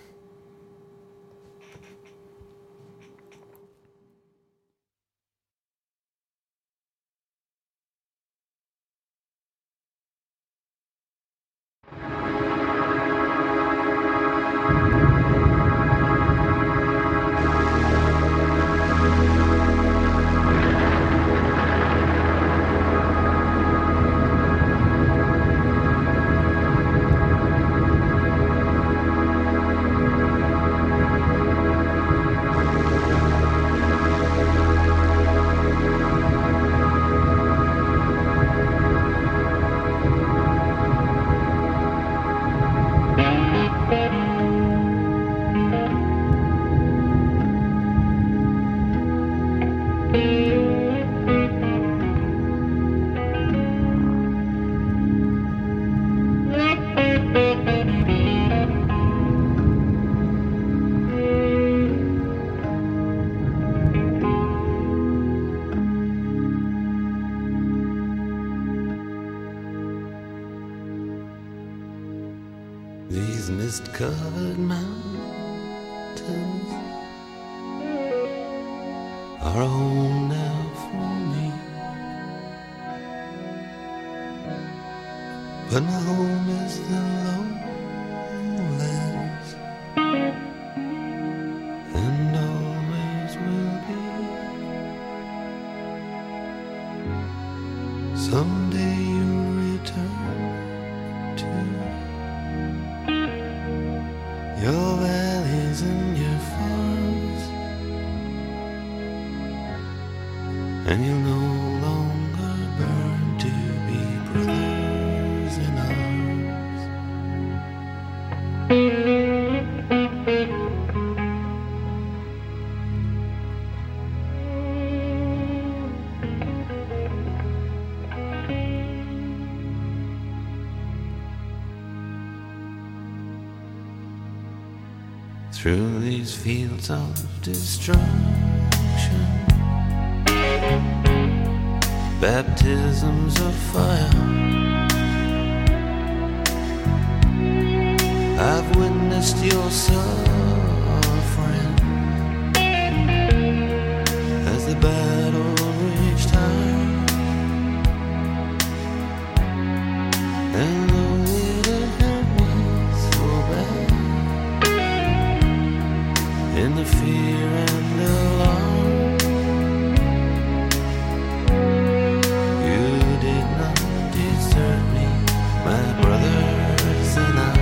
These mist-covered mountains are a home now for me, but my home is the lowlands, and always will be. Someday you'll return to your valleys and your farms, and you'll no longer burn to be brothers in arms. Through these fields of destruction, baptisms of fire, I've witnessed your suffering as the battle raged high, and though it hurt me so bad, in the fear and alarm, you did not desert me, my brothers in arms.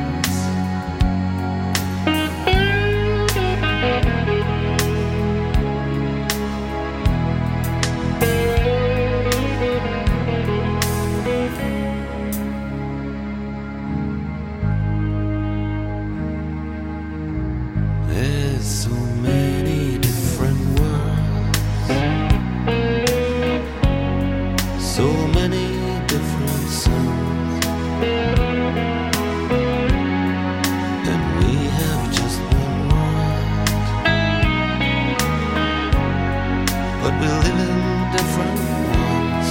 There's so many different worlds, so many different suns, and we have just one world, but we live in different ones.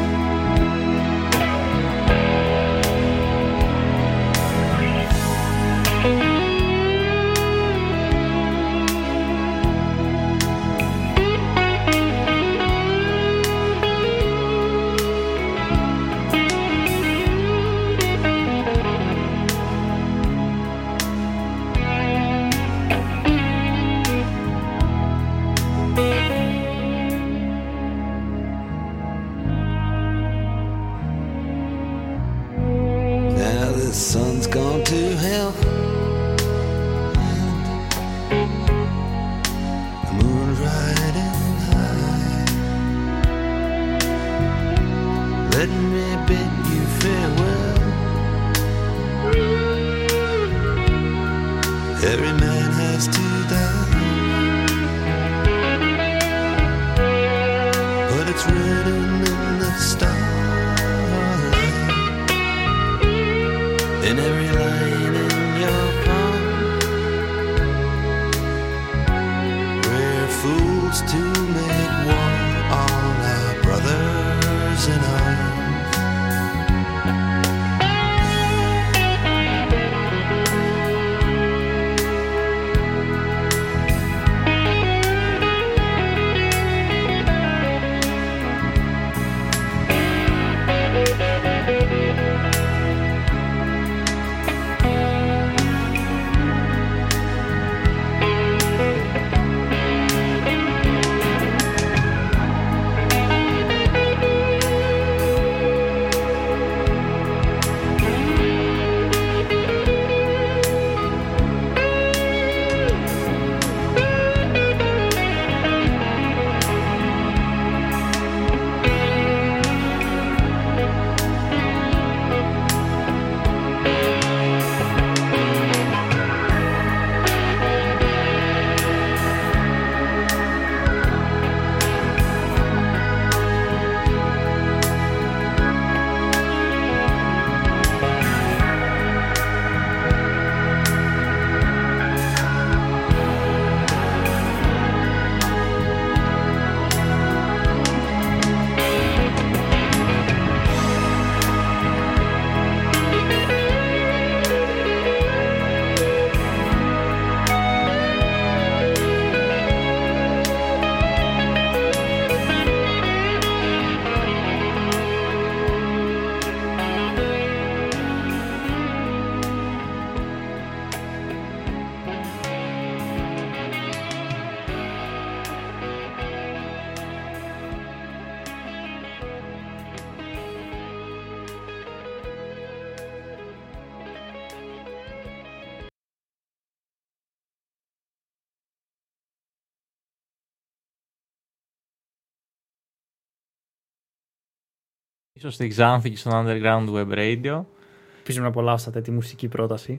Now the sun's gone to hell, and the moon's riding high. Let me bid you farewell, Every man has to die, but it's written in the starlight, in every line in your palm. We're fools to make war on our brothers in arms. Ίσως στη Ξάνθη και στο Underground Web Radio. Ελπίζω να απολαύσατε τη μουσική πρόταση.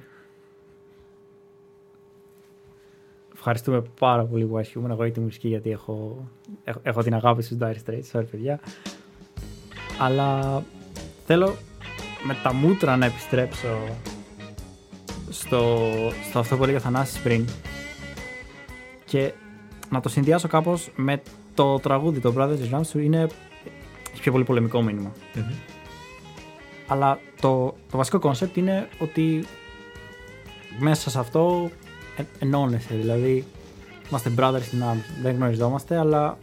Ευχαριστούμε πάρα πολύ που άσχημουν εγώ για τη μουσική, γιατί έχω την αγάπη στους Dire Straits, sorry παιδιά. Αλλά θέλω με τα μούτρα να επιστρέψω στο αυτό που έλεγε ο Θανάσης πριν και να το συνδυάσω κάπως με το τραγούδι, το Brothers in Arms, έχει πιο πολύ πολεμικό μήνυμα. Mm-hmm. Αλλά το βασικό κόνσεπτ είναι ότι μέσα σε αυτό ενώνεσαι, δηλαδή είμαστε brothers in arms, δεν γνωριζόμαστε, αλλά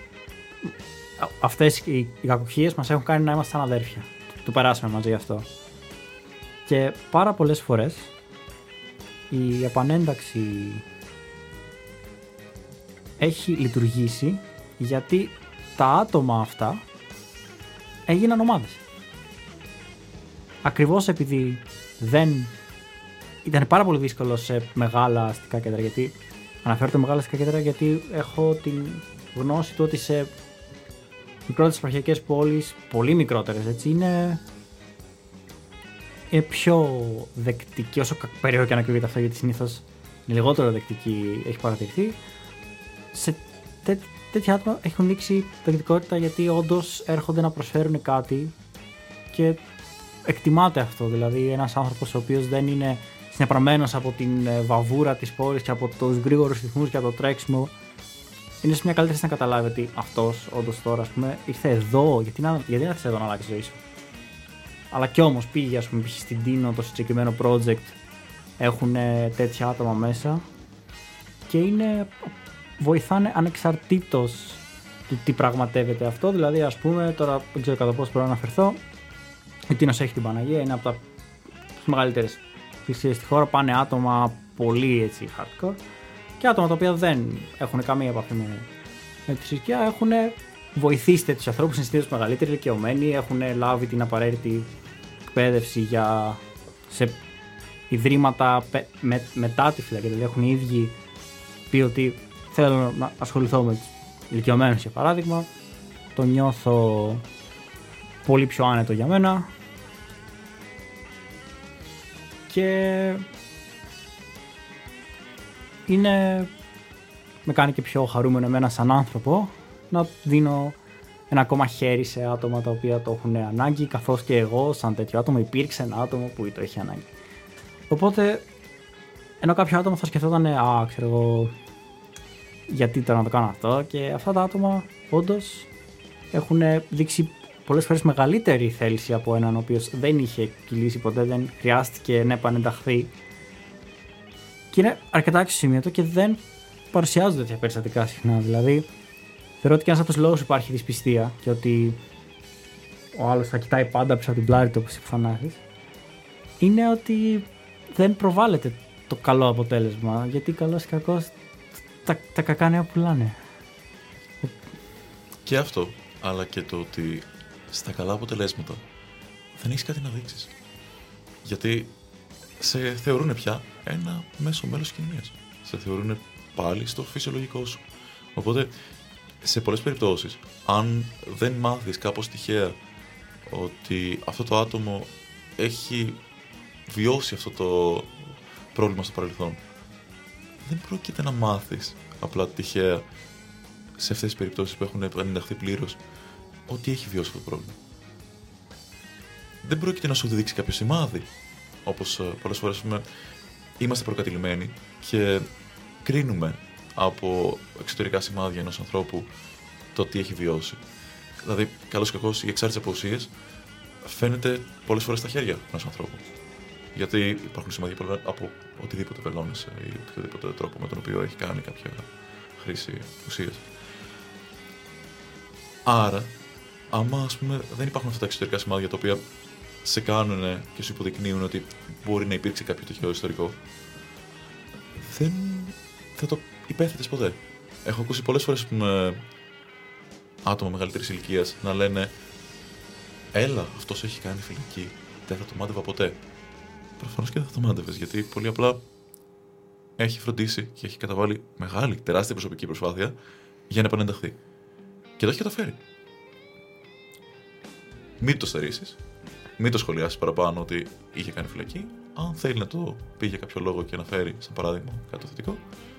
αυτές οι κακουχίες μας έχουν κάνει να είμαστε σαν αδέρφια. Το περάσαμε μαζί αυτό. Και πάρα πολλές φορές η επανένταξη έχει λειτουργήσει γιατί τα άτομα αυτά έγιναν ομάδες. Ακριβώς επειδή ήταν πάρα πολύ δύσκολο σε μεγάλα αστικά κέντρα, γιατί αναφέρω μεγάλα αστικά κέντρα γιατί έχω την γνώση του ότι σε μικρότερες επαρχιακές πόλεις, πολύ μικρότερες έτσι, είναι πιο δεκτική, όσο περίεργο και αν ακούγεται αυτό, γιατί συνήθως είναι λιγότερο δεκτική, έχει παρατηρηθεί. Σε τέτοια άτομα έχουν δείξει δεκτικότητα γιατί όντως έρχονται να προσφέρουν κάτι και εκτιμάται αυτό. Δηλαδή ένας άνθρωπος ο οποίος δεν είναι συνεπραμμένος από την βαβούρα της πόλης και από τους γρήγορους ρυθμούς και από το τρέξιμο, είναι σε μια καλύτερη θέση να καταλάβει ότι αυτός όντως τώρα, ας πούμε, ήρθε εδώ, γιατί να έρθεις εδώ να αλλάξει τη ζωή σου. Αλλά κι όμως πήγε, ας πούμε, στην Τίνο, το συγκεκριμένο project, έχουν τέτοια άτομα μέσα και βοηθάνε ανεξαρτήτως του τι πραγματεύεται αυτό. Δηλαδή, ας πούμε, τώρα δεν ξέρω κατά πόσο μπορώ να αναφερθώ, η Τίνος έχει την Παναγία, είναι από τις μεγαλύτερες θυσίες στη χώρα, πάνε άτομα πολύ έτσι hardcore και άτομα τα οποία δεν έχουν καμία επαφή με τη θρησκεία, έχουν βοηθήσει τέτοιους ανθρώπους, είναι συνήθως μεγαλύτεροι, ηλικιωμένοι, έχουν λάβει την απαραίτητη εκπαίδευση σε ιδρύματα μετά τη φυλακή, δηλαδή έχουν οι ίδιοι πει ότι θέλω να ασχοληθώ με τους ηλικιωμένους, για παράδειγμα, το νιώθω πολύ πιο άνετο για μένα. Και με κάνει και πιο χαρούμενο εμένα σαν άνθρωπο να δίνω ένα ακόμα χέρι σε άτομα τα οποία το έχουν ανάγκη, καθώς και εγώ σαν τέτοιο άτομο υπήρξε ένα άτομο που το έχει ανάγκη. Οπότε, ενώ κάποιο άτομο θα σκεφτόταν, ξέρω εγώ, γιατί τώρα να το κάνω αυτό, και αυτά τα άτομα όντως έχουν δείξει πολλές φορές μεγαλύτερη θέληση από έναν ο οποίος δεν είχε κυλήσει ποτέ, δεν χρειάστηκε να επανενταχθεί. Και είναι αρκετά αξιοσημείωτο και δεν παρουσιάζονται τέτοια περιστατικά συχνά. Δηλαδή, θεωρώ ότι και ένας από τους λόγους υπάρχει δυσπιστία και ότι ο άλλος θα κοιτάει πάντα πίσω από την πλάτη του, όπως είπε ο Θανάσης, είναι ότι δεν προβάλλεται το καλό αποτέλεσμα. Γιατί καλός ή κακός τα κακά νέα πουλάνε. Και αυτό, αλλά και το ότι στα καλά αποτελέσματα δεν έχεις κάτι να δείξεις. Γιατί σε θεωρούν πια ένα μέσο μέλος της κοινωνίας. Σε θεωρούν πάλι στο φυσιολογικό σου. Οπότε, σε πολλές περιπτώσεις, αν δεν μάθεις κάπως τυχαία ότι αυτό το άτομο έχει βιώσει αυτό το πρόβλημα στο παρελθόν, δεν πρόκειται να μάθεις απλά τυχαία σε αυτές τις περιπτώσεις που έχουν επανενταχθεί πλήρως ότι έχει βιώσει αυτό το πρόβλημα. Δεν πρόκειται να σου δείξει κάποιο σημάδι. Όπως πολλές φορές είμαστε προκατηλημένοι και κρίνουμε από εξωτερικά σημάδια ενός ανθρώπου το τι έχει βιώσει. Δηλαδή, καλώς ή κακώς, η εξάρτηση από ουσίες φαίνεται πολλές φορές στα χέρια ενός ανθρώπου. Γιατί υπάρχουν σημάδια από οτιδήποτε βελόνισε ή οποιοδήποτε τρόπο με τον οποίο έχει κάνει κάποια χρήση ουσίες. Άρα, άμα δεν υπάρχουν αυτά τα εξωτερικά σημάδια τα οποία σε κάνουν και σου υποδεικνύουν ότι μπορεί να υπήρξε κάποιο τέτοιο ιστορικό, δεν θα το υπέθετες ποτέ. Έχω ακούσει πολλές φορές άτομα μεγαλύτερης ηλικίας να λένε «Έλα, αυτός έχει κάνει φυλακή, δεν θα το μάντευα ποτέ». Προφανώς και δεν θα το μάντευες, γιατί πολύ απλά έχει φροντίσει και έχει καταβάλει μεγάλη, τεράστια προσωπική προσπάθεια για να επανενταχθεί. Και το έχει καταφέρει. Μην το στερήσεις, μην το σχολιάσεις παραπάνω ότι είχε κάνει φυλακή. Αν θέλει να το πει για κάποιο λόγο και να φέρει, σαν παράδειγμα, κάτι θετικό,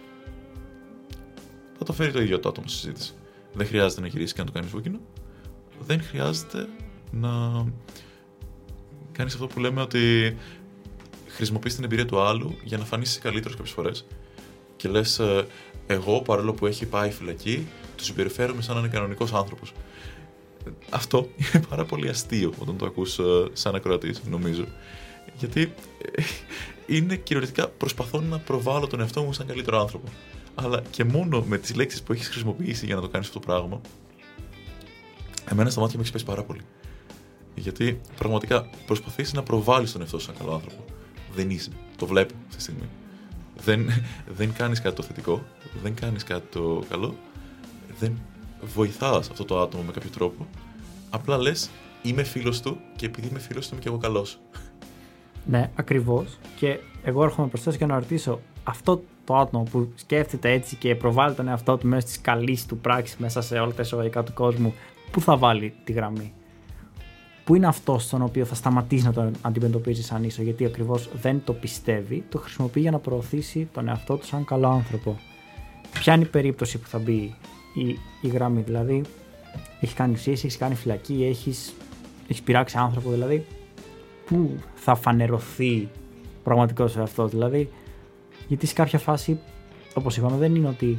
θα το φέρει το ίδιο το άτομο στη συζήτηση. Δεν χρειάζεται να γυρίσει και να το κάνεις βούκινο. Δεν χρειάζεται να κάνεις αυτό που λέμε ότι χρησιμοποιείς την εμπειρία του άλλου για να φανείς καλύτερος κάποιες φορές. Και λες, εγώ παρόλο που έχει πάει φυλακή, του συμπεριφέρομαι σαν να είναι κανονικός άνθρωπος. Αυτό είναι πάρα πολύ αστείο όταν το ακούς σαν ακροατής, νομίζω. Γιατί είναι κυριολεκτικά προσπαθώ να προβάλλω τον εαυτό μου σαν καλύτερο άνθρωπο. Αλλά και μόνο με τις λέξεις που έχεις χρησιμοποιήσει για να το κάνεις αυτό το πράγμα, εμένα στα μάτια μου έχεις πέσει πάρα πολύ. Γιατί πραγματικά προσπαθείς να προβάλλεις τον εαυτό σου σαν καλό άνθρωπο. Δεν είσαι. Το βλέπω αυτή τη στιγμή. Δεν κάνεις κάτι το θετικό, δεν κάνεις κάτι το καλό, δεν βοηθάς αυτό το άτομο με κάποιο τρόπο. Απλά λες, είμαι φίλος του και επειδή είμαι φίλος του είμαι και εγώ καλός. Ναι, ακριβώς. Και εγώ έρχομαι προσθέσω και να ρωτήσω, αυτό το άτομο που σκέφτεται έτσι και προβάλλει τον εαυτό του μέσα στις καλής του πράξεις, μέσα σε όλα τα εισαγωγικά του κόσμου, πού θα βάλει τη γραμμή? Πού είναι αυτός στον οποίο θα σταματήσει να τον αντιμετωπίζει σαν ίσο, γιατί ακριβώς δεν το πιστεύει, το χρησιμοποιεί για να προωθήσει τον εαυτό του σαν καλό άνθρωπο. Ποια είναι η περίπτωση που θα μπει η γραμμή? Δηλαδή, έχει κάνει ουσίες, έχει κάνει φυλακή, έχει πειράξει άνθρωπο, δηλαδή, πού θα φανερωθεί πραγματικός εαυτός? Δηλαδή, γιατί σε κάποια φάση, όπως είπαμε, δεν είναι ότι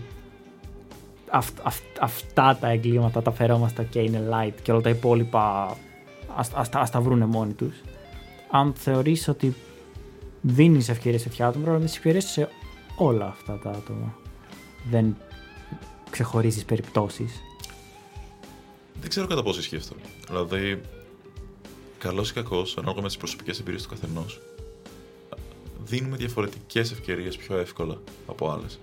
αυτά τα εγκλήματα τα φερόμαστε και είναι light και όλα τα υπόλοιπα ας τα βρούνε μόνοι τους. Αν θεωρείς ότι δίνεις ευκαιρίες σε τέτοια άτομα, πρέπει να δίνεις ευκαιρίες σε όλα αυτά τα άτομα. Δεν ξεχωρίζεις περιπτώσεις. Δεν ξέρω κατά πόσο ισχύει αυτό. Δηλαδή, καλός ή κακός, ανάλογα με τις προσωπικές εμπειρίες του καθενός, δίνουμε διαφορετικές ευκαιρίες πιο εύκολα από άλλες.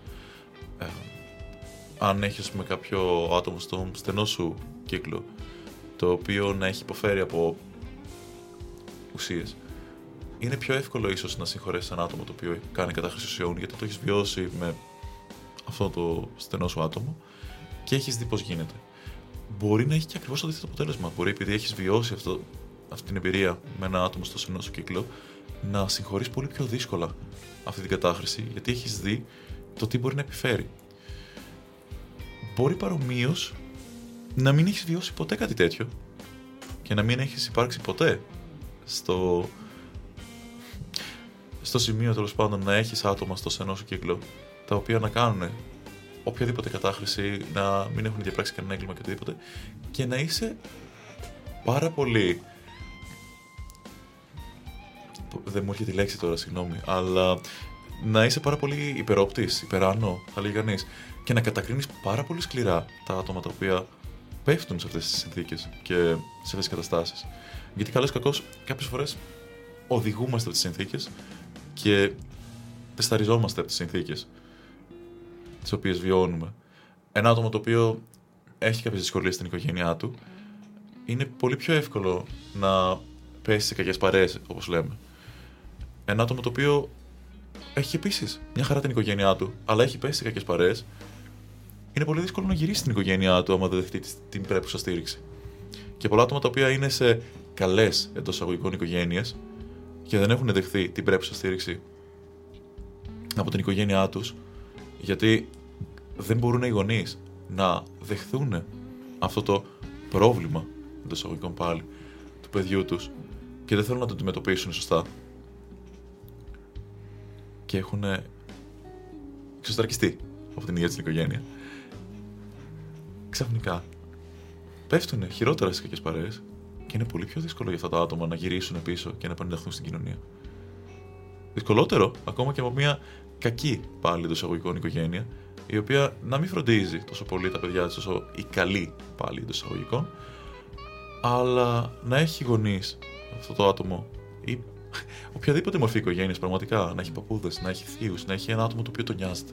Αν έχεις με κάποιο άτομο στον στενό σου κύκλο, το οποίο να έχει υποφέρει από ουσίες, είναι πιο εύκολο ίσως να συγχωρέσεις ένα άτομο το οποίο κάνει κατάχρηση ουσιών, γιατί το έχεις βιώσει με αυτό το στενό σου άτομο και έχεις δει πώς γίνεται. Μπορεί να έχει και ακριβώς το αντίθετο αποτέλεσμα. Μπορεί επειδή έχεις βιώσει αυτή την εμπειρία με ένα άτομο στο στενό σου κύκλο, να συγχωρείς πολύ πιο δύσκολα αυτή την κατάχρηση, γιατί έχεις δει το τι μπορεί να επιφέρει. Μπορεί παρομοίως να μην έχεις βιώσει ποτέ κάτι τέτοιο και να μην έχεις υπάρξει ποτέ στο σημείο, τέλος πάντων, να έχεις άτομα στο στενό σου κύκλο τα οποία να κάνουν οποιαδήποτε κατάχρηση, να μην έχουν διαπράξει κανένα έγκλημα και οτιδήποτε, και να είσαι πάρα πολύ... Δεν μου έρχεται η λέξη τώρα, συγγνώμη, αλλά να είσαι πάρα πολύ υπερόπτης, υπεράνω, θα λέει κανείς, και να κατακρίνεις πάρα πολύ σκληρά τα άτομα τα οποία πέφτουν σε αυτές τις συνθήκες και σε αυτές τις καταστάσεις. Γιατί καλώς κακώς κάποιες φορές οδηγούμαστε από τις συνθήκες και τεσταριζόμαστε από τις συνθήκες τις οποίες βιώνουμε. Ένα άτομο το οποίο έχει κάποιες δυσκολίες στην οικογένειά του, είναι πολύ πιο εύκολο να πέσει σε κακές παρέες, όπως λέμε. Ένα άτομο το οποίο έχει επίσης μια χαρά την οικογένειά του, αλλά έχει πέσει σε κακές παρέες, είναι πολύ δύσκολο να γυρίσει στην οικογένειά του άμα δεν δεχτεί την πρέπουσα στήριξη. Και πολλά άτομα τα οποία είναι σε καλές εντός εισαγωγικών οικογένειες και δεν έχουν δεχθεί την πρέπουσα στήριξη από την οικογένειά τους, γιατί δεν μπορούν οι γονείς να δεχθούν αυτό το πρόβλημα εντός εισαγωγικών πάλι του παιδιού τους και δεν θέλουν να το αντιμετωπίσουν σωστά και έχουν εξωστρακιστεί από την ίδια της οικογένεια, ξαφνικά πέφτουν χειρότερα στις κακές παρέες και είναι πολύ πιο δύσκολο για αυτά τα άτομα να γυρίσουν πίσω και να επανενταχθούν στην κοινωνία. Δυσκολότερο ακόμα και από μια κακή πάλι εντός εισαγωγικών οικογένεια, η οποία να μην φροντίζει τόσο πολύ τα παιδιά της όσο η καλή πάλι εντός εισαγωγικών, αλλά να έχει γονείς αυτό το άτομο ή οποιαδήποτε μορφή οικογένειας, πραγματικά να έχει παππούδες, να έχει θείους, να έχει ένα άτομο το οποίο τον νοιάζεται.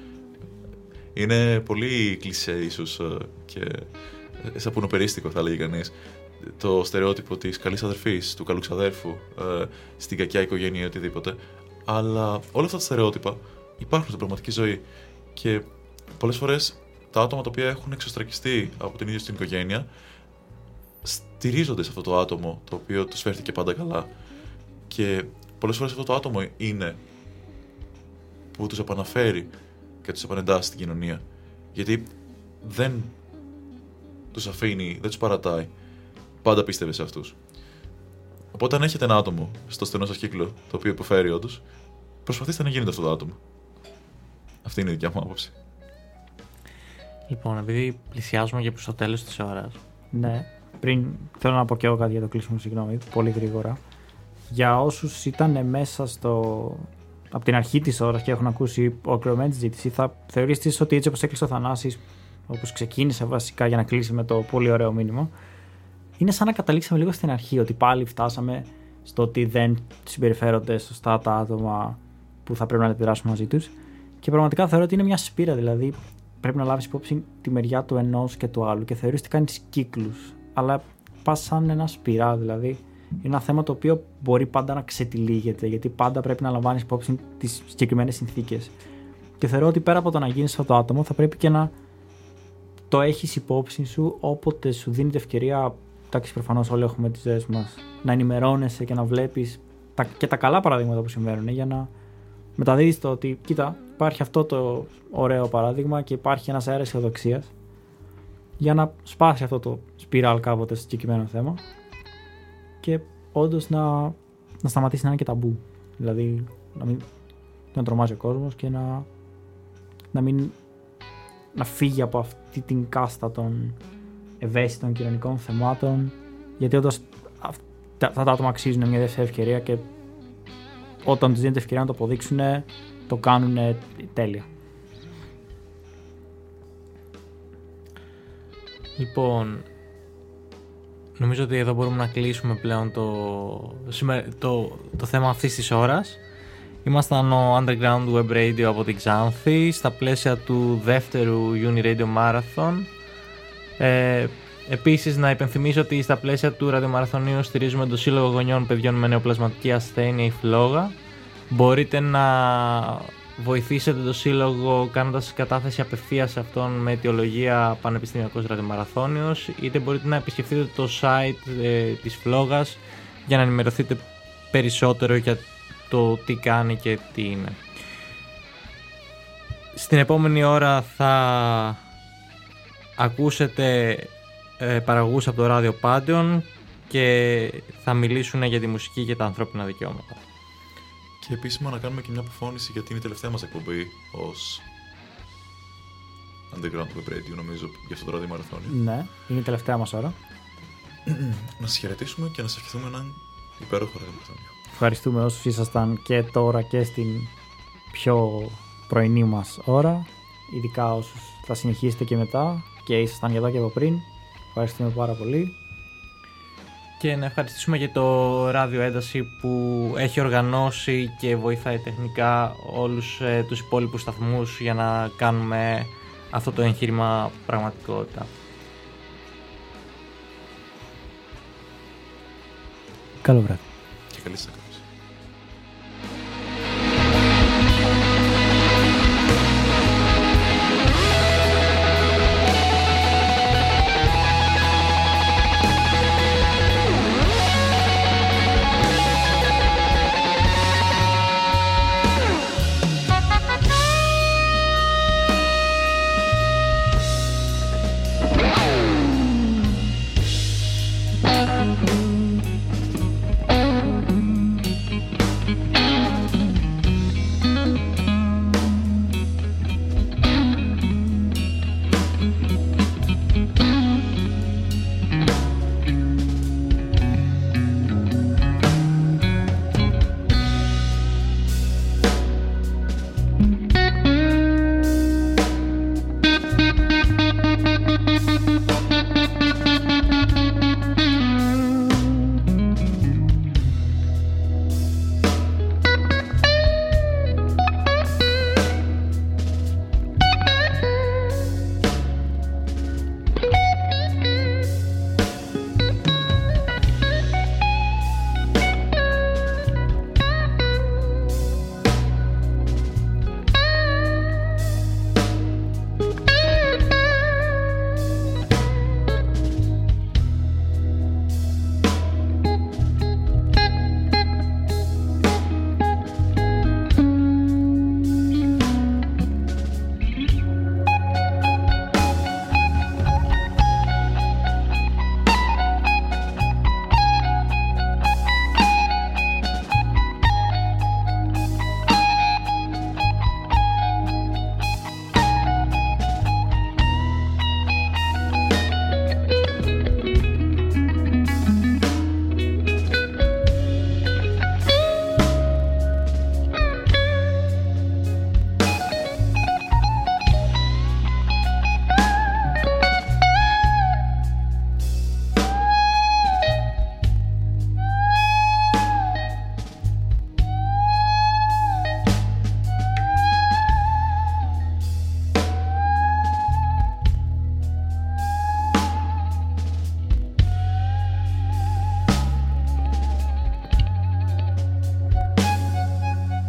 Είναι πολύ κλισέ ίσως και σαπουνοπερίστικο, θα λέγει κανείς, το στερεότυπο της καλής αδερφής, του καλού ξαδέρφου, στην κακιά οικογένεια ή οτιδήποτε. Αλλά όλα αυτά τα στερεότυπα υπάρχουν στην πραγματική ζωή και πολλές φορές τα άτομα τα οποία έχουν εξωστρακιστεί από την ίδια στην οικογένεια στηρίζονται σε αυτό το άτομο το οποίο τους φέρθηκε πάντα καλά. Και πολλές φορές αυτό το άτομο είναι που τους επαναφέρει και τους επανεντάσσει στην κοινωνία. Γιατί δεν τους αφήνει, δεν τους παρατάει. Πάντα πίστευε σε αυτούς. Οπότε αν έχετε ένα άτομο στο στενό σας κύκλο το οποίο υποφέρει όντως, προσπαθήστε να γίνετε αυτό το άτομο. Αυτή είναι η δικιά μου άποψη. Λοιπόν, επειδή πλησιάζουμε και προς το τέλος της ώρας. Ναι, πριν θέλω να πω και εγώ κάτι για το κλείσιμο, συγγνώμη, πολύ γρήγορα. Για όσους ήταν μέσα από την αρχή της ώρας και έχουν ακούσει ολοκληρωμένη συζήτηση, θα θεωρήσετε ότι έτσι όπως έκλεισε ο Θανάσης, όπως ξεκίνησε βασικά για να κλείσει με το πολύ ωραίο μήνυμα, είναι σαν να καταλήξαμε λίγο στην αρχή, ότι πάλι φτάσαμε στο ότι δεν συμπεριφέρονται σωστά τα άτομα που θα πρέπει να επιδράσουμε μαζί τους. Και πραγματικά θεωρώ ότι είναι μια σπήρα, δηλαδή πρέπει να λάβεις υπόψη τη μεριά του ενός και του άλλου και θεωρείς ότι κάνεις κύκλους, αλλά πας σαν ένα σπυρά, δηλαδή. Είναι ένα θέμα το οποίο μπορεί πάντα να ξετυλίγεται, γιατί πάντα πρέπει να λαμβάνεις υπόψη τις συγκεκριμένες συνθήκες. Και θεωρώ ότι πέρα από το να γίνεις αυτό το άτομο, θα πρέπει και να το έχεις υπόψη σου όποτε σου δίνει την ευκαιρία. Εντάξει, προφανώς όλοι έχουμε τις ζωές μας, να ενημερώνεσαι και να βλέπεις και τα καλά παραδείγματα που συμβαίνουν, για να μεταδίδεις το ότι, κοίτα, υπάρχει αυτό το ωραίο παράδειγμα και υπάρχει ένας αέρας αισιοδοξίας, για να σπάσει αυτό το σπιράλ κάποτε στο συγκεκριμένο θέμα και όντως να σταματήσει να είναι και ταμπού. Δηλαδή να μην τον τρομάζει ο κόσμος και να φύγει από αυτή την κάστα των ευαίσθητων κοινωνικών θεμάτων, γιατί όντως αυτά τα άτομα αξίζουν μια δεύτερη ευκαιρία και όταν τους δίνεται ευκαιρία να το αποδείξουν, το κάνουν τέλεια. Λοιπόν, νομίζω ότι εδώ μπορούμε να κλείσουμε πλέον το θέμα αυτής της ώρας. Ήμασταν ο Underground Web Radio από την Ξάνθη στα πλαίσια του δεύτερου Uni Radio Marathon. Επίσης να υπενθυμίσω ότι στα πλαίσια του ραδιομαραθωνίου στηρίζουμε το Σύλλογο Γονιών Παιδιών με Νεοπλασματική Ασθένεια η Φλόγα. Μπορείτε να βοηθήσετε το Σύλλογο κάνοντας κατάθεση απευθείας σε αυτόν με αιτιολογία Πανεπιστημιακός Ραδιομαραθώνιος, είτε μπορείτε να επισκεφτείτε το site της Φλόγας για να ενημερωθείτε περισσότερο για το τι κάνει και τι είναι. Στην επόμενη ώρα θα ακούσετε παραγωγούς από το ράδιο Πάντεων και θα μιλήσουν για τη μουσική και τα ανθρώπινα δικαιώματα. Και επίσημα να κάνουμε και μια αποφώνηση γιατί είναι η τελευταία μας εκπομπή ως Underground Web Radio, νομίζω, για αυτό το ραδιομαραθώνιο. Ναι, είναι η τελευταία μας ώρα. Να σας χαιρετήσουμε και να σας ευχηθούμε έναν υπέροχο ραδιομαραθώνιο. Ευχαριστούμε όσους ήσασταν και τώρα και στην πιο πρωινή μας ώρα. Ειδικά όσους θα συνεχίσετε και μετά και ήσασταν εδώ και από πριν. Ευχαριστούμε πάρα πολύ. Και να ευχαριστήσουμε για το Ράδιο Ένταση που έχει οργανώσει και βοηθάει τεχνικά όλους τους υπόλοιπους σταθμούς για να κάνουμε αυτό το εγχείρημα πραγματικότητα. Καλό βράδυ. Και καλή σας.